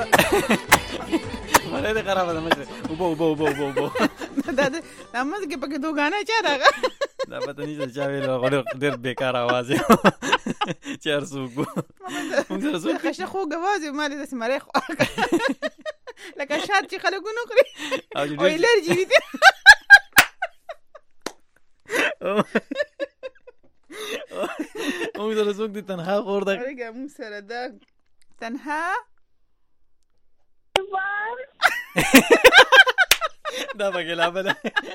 مړې دې خراب ده مې وبو وبو وبو وبو دا د نماز کې پکې دوه غانا چا راغله دا پته نه چې چا ویل غوډه ډېر بیکار आवाज یې چار سوګو موږ سره سوګ ښه خو غواز مالې د سمره خو لکه شات چې خلکونه خوري او الرجی دي موږ سره څوک دي تنها خور ده هغه موږ سره ده تنها دا پکې لا بله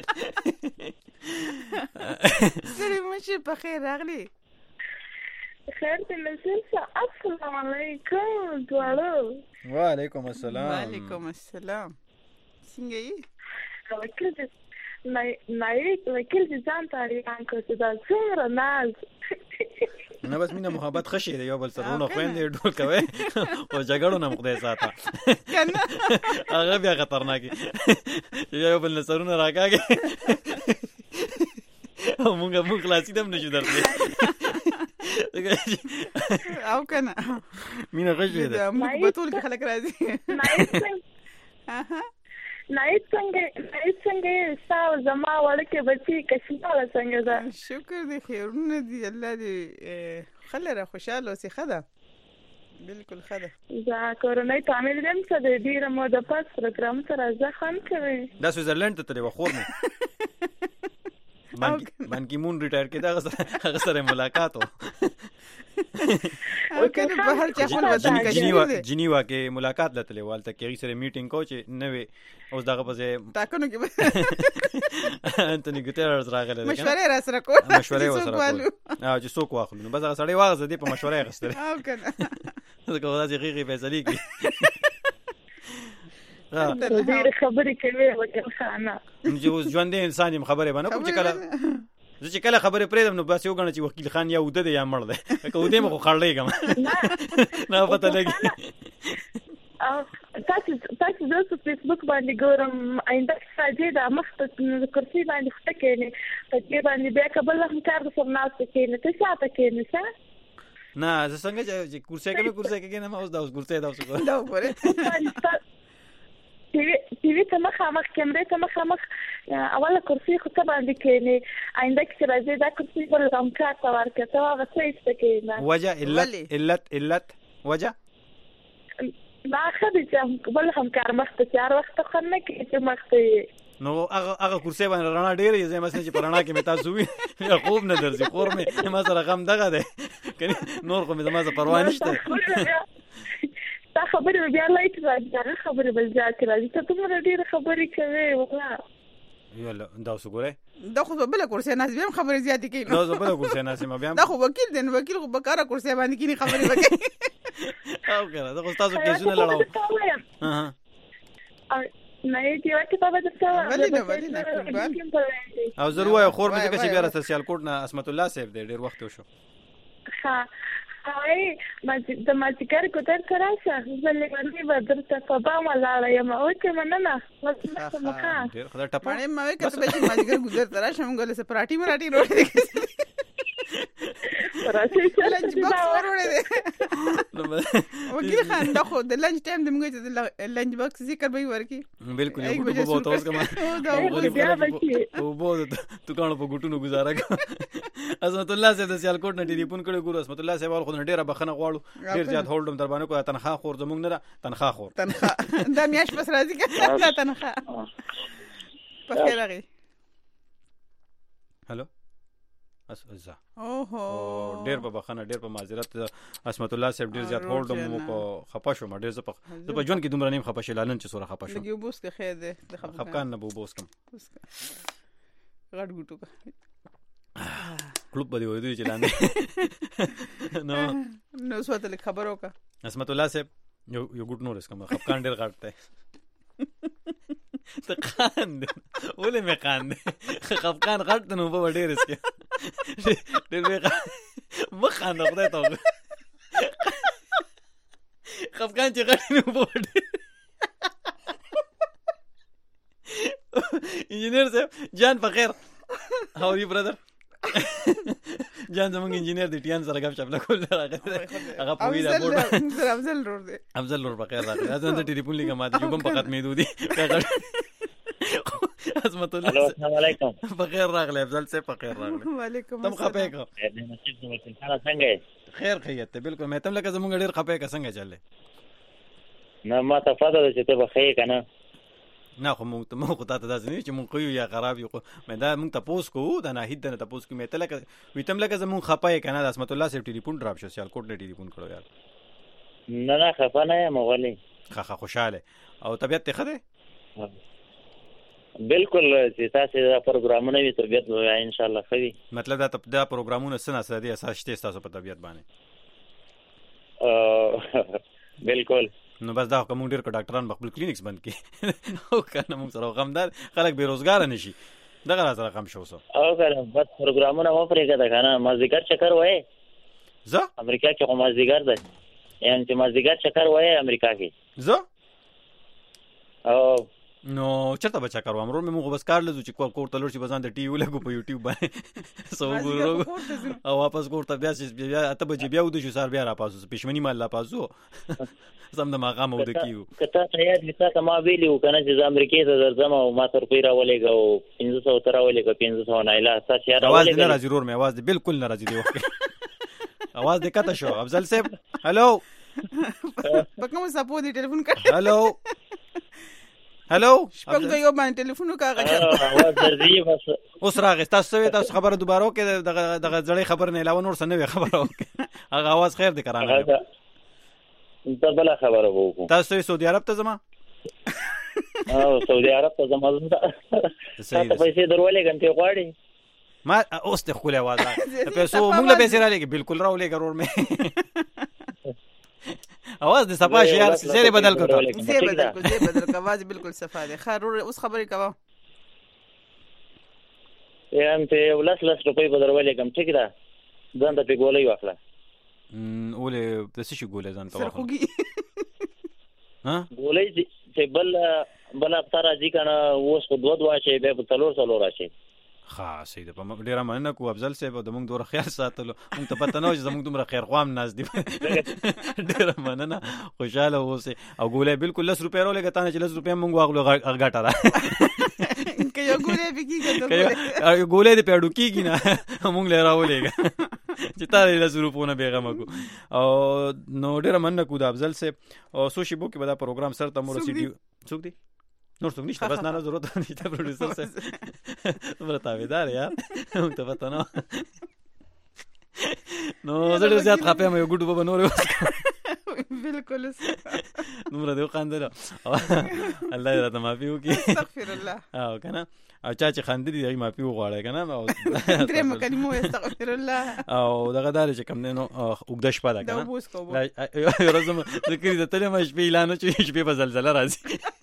ستړي مشي په خیر راغلی خیر دې نصیر صاحب السلام علیکم دواړو وعلیکم السلام وعلیکم السلام څنګه یې وکیل دې نایک وکیل دې ځان تاریخان کو چې دا څومره ناز نه بس مینه محبت خشي دی یو بل سره نو خويندې ډول کوي او جګړو نه مخدای ساته کنه هغه بیا خطرناکي یو بل سرونه راکاږي مونږ مونږ خلاصې دم نشو درته او کنه مینه خشي دی موږ په ټول کې خلک راځي نایت څنګه نایت څنګه ساو زما ورکه بچي کښاله څنګه ده شکر دې خیرونه دي الله دې خلره خوشاله اوسې خدا بالکل خدا زه کورنۍ تعامل دم څه دې ډیره مو د پاس پروګرام سره ځخم کوي دا سویزرلند ته تلې و خور مې بان کی مون ریټایر کېدا هغه سره ملاقات و او کنه په هر چا خپل وطن کې جنیوا جنیوا کې ملاقات لته والته کې سره میټینګ کو چې نوې اوس دغه په تاکنو کې انټونی ګوتيرز راغله مشورې را سره کو مشورې و سره کو او چې څوک واخلو نو بس هغه سړی واغزه دی په مشورې غستره او کنه زه کوم راځي غیغي فیصله کی ډېر خبرې کوي وکړه خانه چې اوس ژوند انسان يم خبره باندې کوم چې کله زه چې کله خبرې پرېدم نو بس یو غنه چې وکیل خان یا وده دی یا مړ دی که وده مخ خړلېګم نه پته لګي تاسو تاسو د فیسبوک باندې ګورم آینده ساجي د مخ ته کرسي باندې فتکې په دې باندې بیا کبل هم کار د سرناس کې نه ته ساته کې نه څه نه زه څنګه چې کرسي کې کرسي کې نه ما اوس دا اوس کرسي دا اوس دا وره ټي وي ته مخه مخ کیمرې ته مخه مخ اوله کرسي خو ته باندې کېنی آینده کې راځي دا کرسي بل هم کار تا ورکه ته هغه څه استکې نه وجه علت علت علت وجه ما خدي چې بل هم کار مخ ته چار وخت خنه کې چې مخ ته نو هغه هغه کرسي باندې رڼا ډېرې زې مثلا چې پرانا کې متا سوي خوب نه درځي خور مې ما سره غم دغه ده کني نور خو مې زما څه پروا نشته تا خبرې بیا لایټ راځي خبرې بل ځای راځي ته کومه ډېر خبرې کوي والله یاله دا اوس ګوره دا خو بل کرسي ناس بیا خبرې زیاتې کوي دا بل کرسي ناس ما بیا دا خو وکیل دی وکیل خو بکاره کرسي باندې کینی خبرې وکړي او کنه دا خو تاسو کیسونه لړاو ها نه یې یو کتاب درته ولې نه ولې نه قربان او ضروري خور مې چې بیا راځي سیالکوټ نه اسمت الله صاحب دې ډېر وخت وشو ها هاي ما د ما ذکر کوتر کراشه زلې باندې بدرته په با ملاله یم او چې مننه وڅ مخه ډېر خدای ټپانه ما وې کته به چې ما ذکر ګذر تراشه مونږ له سپراټي مراټي روټ دې راځي چې لنچ باکس وروړې دې وکیل خان دا خو د لنچ ټایم د موږ چې لنچ باکس ذکر به ورکی بالکل یو ګټو په بوتاوس کما او بو تو کانو په ګټونو گزاره کا اسمت الله صاحب د سیالکوټ نه ټلیفون کړو ګورو اسمت الله صاحب خو ډیره بخنه غواړو ډیر زیات هولډم در باندې کو تنخواه خور زمونږ نه تنخواه خور تنخواه دا میاش بس راځي کنه تنخواه په خیر راغی هالو اس ازا اوهو ډیر په بخنه ډیر په معذرت اسمت الله صاحب ډیر زیات هولډم مو کو خپه شو ما ډیر زه په ژوند کې دومره نیم خپه شلانن چې سوره خپه شو لګي بوس کې خیر ده خپکان نه بو بوس کم غټ ګټو کا کلوب بده وې چې لاندې نو نو سوته خبرو کا اسمت الله صاحب یو یو ګټ نو رس کم خپکان ډیر غټ ده ته خاند ولې مې خاند خپکان غټ نو په ډیر رس کې ډیر مې مخ خاند خدای ته خپکان چې غټ نو په ډیر انجینیر صاحب جان په خیر how are you brother جان زمونږ انجینیر دی ټیان سره غف چپلا کول راغی هغه په ویلا بورډ افضل رور دی افضل رور په خیر راغی اته د ټلیفون لګه ماته جو بم په ختمې دودي عظمت الله السلام علیکم په خیر راغلی افضل سے په خیر راغلی وعلیکم تم خپه کا نصیب وکیل خان څنګه خیر خیت بالکل مې تم لکه زمونږ ډیر خپه کا څنګه چلې نه ما ته فاده چې ته به خیر کنه نه خو مونږ ته مونږ ته داسې نه چې مونږ کوی یا خراب یو مې دا مونږ ته پوس کو دا نه هیڅ نه ته پوس کو مې ته لکه وې تم لکه زمونږ خپای کنه د اسمت الله صاحب ټلیفون ډراپ شو سیال کوټ نه ټلیفون کړو یار نه نه خفه نه یم ولی خخه خوشاله او طبيعت ته خده بالکل چې تاسو دا پروګرامونه وي طبیعت به ان شاء الله ښه وي. مطلب دا دا پروګرامونه څه ناسره دي اساس شته تاسو په طبیعت باندې؟ بالکل. نو بس دا کوم ډیر ډاکټران خپل کلینیکس بند کړي او کنه موږ سره غمدار خلک بیروزګار نشي دغه سره کم شو سو او کنه بس پروګرامونه مو پرېګه دا کنه مازیګر چکر وای زه امریکا کې کوم مازیګر ده یعنی چې مازیګر چکر وای امریکا کې زه او نو چرته بچا کارو امرو مې موږ بس کار لزو چې کور ته لور شي بزان د ټي وی لګو په یوټیوب باندې سو ګورو او واپس کور ته بیا چې بیا اته بجې بیا ود شو سار بیا را پاسو پښمنی مال لا پاسو سم د ماقام ود کیو کته ته یاد لته ته ما ویلو کنه چې امریکای ته درځم او ما تر پیرا ولېګو پنځه سوه تر ولېګو پنځه سوه نه اله تاسو یاد اواز نه راځي ضرور مې اواز بالکل نه راځي دی وخت اواز دې کته شو افضل صاحب هالو پکمو سپو دی ټلیفون کړ هالو هالو شپږ د یو باندې ټلیفون وکړه اواز درځي بس اوس راغی تاسو تاسو خبره دوباره وکړه دغه دغه ځړې خبر نه علاوه نور څه نه خبره وکړه هغه اواز خیر دې کرانه ته بل خبره وکړه تاسو سعودي عرب ته زما او سعودي عرب ته زما تاسو پیسې درولې غنټه غواړي ما اوس ته خو له आवाज پیسو موږ له پیسې را لګي بالکل راولې ګرور مې आवाज د صفا شیار زیره بدل کړو زیره بدل کړو زیره بدل کړو आवाज بالکل صفا ده خارور اوس خبرې کوه یم ته ولس لس روپۍ بدل ولې کم ټیک ده ځان ته پیګولې واخله م اولې د څه شي ګولې ځان ته واخله سرخوږي ها ګولې چې بل بل افطار راځي کنه اوس خو دوه دوه شي به تلور تلور راشي خاص دی په ډیره مننه کو افضل صاحب د موږ دوره خیال ساتلو موږ ته پته نه و چې زموږ دومره خیر خوام ناز دی ډیره مننه خوشاله اوسه او ګولې بالکل لس روپۍ راولې غته چې لس روپۍ موږ واغلو غټه را که یو ګولې بګی ګټه ګولې دې پیډو کیږي نه موږ له راولېګا چې تا لس روپونه بیغمه کو او نو ډیره مننه کو د افضل صاحب او سوشي بو کې به دا پروګرام سره تمور سي ډي څوک دی نور څوک نشته بس نه ضرورت نشته پروډوسر صاحب عمر تابعدار یار موږ ته پته نه نو زه ډېر زیات خپه یم یو ګډو به نور بالکل نور دې خاندل الله دې راته معافي وکړي استغفر الله او کنه او چا چې خاندي دې معافي وغواړي کنه او درې مکلمو استغفر الله او دغه دار چې کوم نو وګد شپه ده کنه یو ورځم ذکر دې تل مې شپې اعلان چې شپې په زلزلہ راځي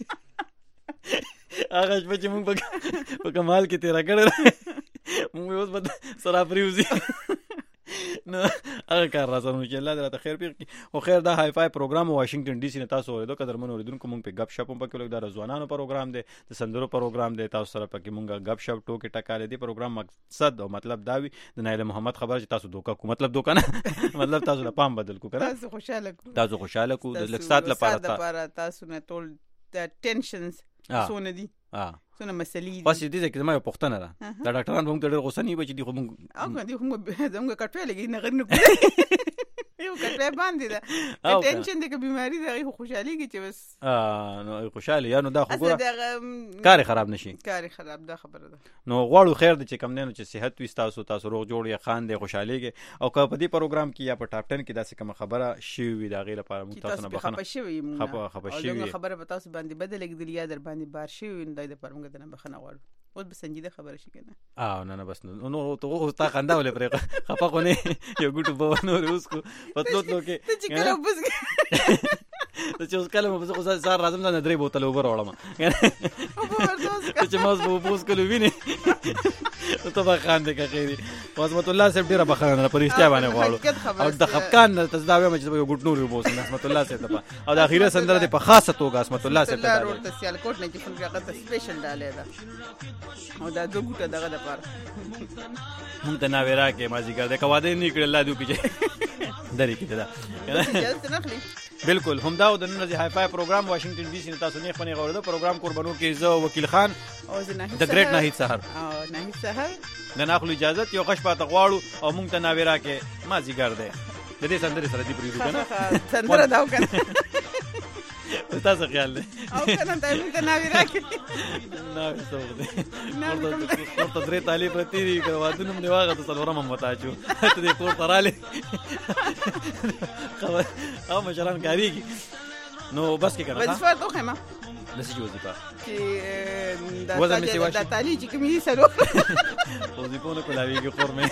هغه شپه چې موږ په کمال کې تیرا کړل موږ اوس به سره پریوزي نو هغه کار راځم چې الله دې راته خیر پیږي او خیر دا هاي فای پروګرام واشنگټن ډي سي نه تاسو ورته قدرمن اوریدونکو موږ په غب شپ په کې لګ دا رضوانانو پروګرام دی د سندرو پروګرام دی تاسو سره پکې موږ غب شپ ټوکې ټکاله دی پروګرام مقصد او مطلب دا وي د نایل محمد خبر چې تاسو دوکا کو مطلب دوکا نه مطلب تاسو د پام بدل کو کړه تاسو خوشاله کو تاسو خوشاله کو د لکسات لپاره تاسو نه ټول د ټینشنز سونه دي اه سونه مسلې بس دې ځکه زما یو پښتنه ده دا ډاکټران هم ډېر غوسه نه وي چې دی خو موږ هغه دی خو موږ کټوي لګي نه غن نه یو کټه باندې ده ټینشن دې کې بیماری ده خو خوشحالي کې چې بس اه نو خوشحالي یا نو دا خو ګوره کار خراب نشي کار خراب ده خبره ده نو غواړو خیر دې چې کم نه چې صحت وي تاسو تاسو روغ جوړ یا خان دې خوشحالي کې او که په دې پروګرام کې یا په ټاپ ټن کې داسې کوم خبره شي وي دا غیر لپاره موږ تاسو نه بخنه خپه شوی موږ خپه خپه شوی خبره په تاسو باندې بدل کېدل یا در باندې بار شي وي دا د پرمګه نه بخنه غواړو اوس به سنجیده خبره شي کنه اه نه نه بس نو ته اوس تا خندا ولې پرې خپه کو نه یو ګټو په نور اوس کو پتلوت لو کې چې کله بس چې اوس کله مې بس سار راځم نه درې بوتل اوبر وړم چې ماس بو بوس کلو ویني ته به خاندې کا خیری عظمت الله صاحب ډیره بخښنه پر استیا باندې غواړو او د خفقان ته دا وایم چې یو ګټ نور بوس عظمت الله صاحب ته او د اخیره سندره په خاصه توګه عظمت الله صاحب ته ورته سیال کوټ نه چې څنګه هغه سپیشل ډالې ده او دا دوه ګټه دغه د پاره مونږ ته ناویرا کې مازیګر د کواده نه کړل الله دې کې درې کې دا بالکل هم دا د نن هاي فای پروګرام واشنگټن ډي سي نه تاسو نه خوني غوړو پروګرام قربانو کې زه وکیل خان او زنه د ګریټ ناهید سحر او ناهید سحر نه ناخلو اجازه یو غش پاته غواړو او مونږ ته ناویرا کې مازیګر ده د دې سندرې سره دی پریدو کنه سندره دا وکنه تاسو خیال دی او کنه ته مونږ ته ناویرا کې نه څه وځي ورته درې طالب پرتی دی کړه نوم دی واغه ته څلورم متا چو ته دې کور تراله او مشران کاریږي نو بس کې کنه بس فاتو خما لسی وظیفه چې وزن مې سیوا شي. د تعلیم چې کومې دي سلو وظیفونه کولاویږي خور مې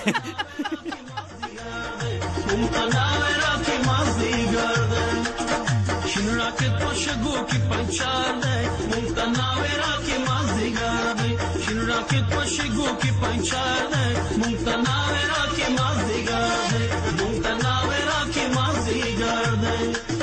ممتناورا کی مازدیگر ده شنورا که پشگو کی پنچار ده ممتناورا کی مازدیگر ده شنورا که پشگو کی پنچار ده ممتناورا کی مازدیگر ده ممتناورا کی مازدیگر ده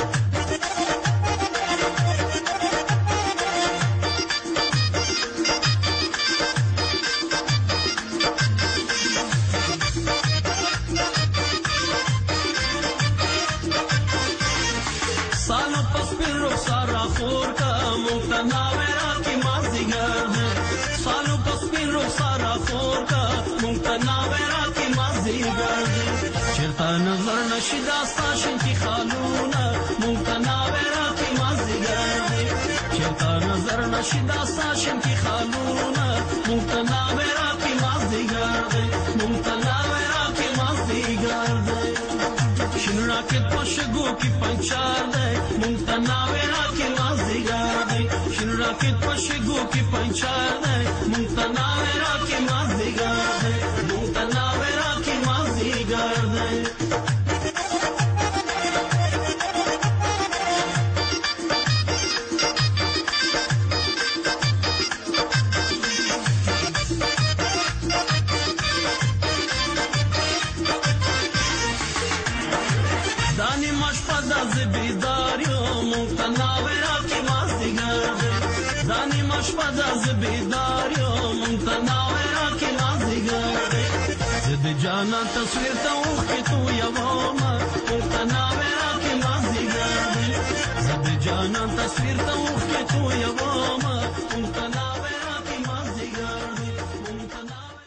ممتناورا کی مازدیگر ہے سالو پسپین رخسارا فور کا ممتناورا کی مازدیگر ہے چرتا نظر نشیدہ ساشن کی خالونا ممتناورا کی مازدیگر ہے چرتا نظر نشیدہ ساشن کی خالونا ممتناورا کی مازدیگر ہے ممتناورا کی مازدیگر ہے شنورا کے پشگو کی پنچار ہے ممتناورا کی مازدیگر ہے شنورا کے پشگو کی پنچار ہے ممتناورا کی مازدیگر ہے ممتناورا کی مازدیگر ہے دانی مشپدا زبیداریو ممتناورا کی مازدیگر ہے دانی مشپدا زبیداریو ممتناورا کی مازدیگر ہے زد جانا تصویر تاوخ کی تو یواما ممتناورا کی مازدیگر ہے زد جانا تصویر تاوخ کی تو یواما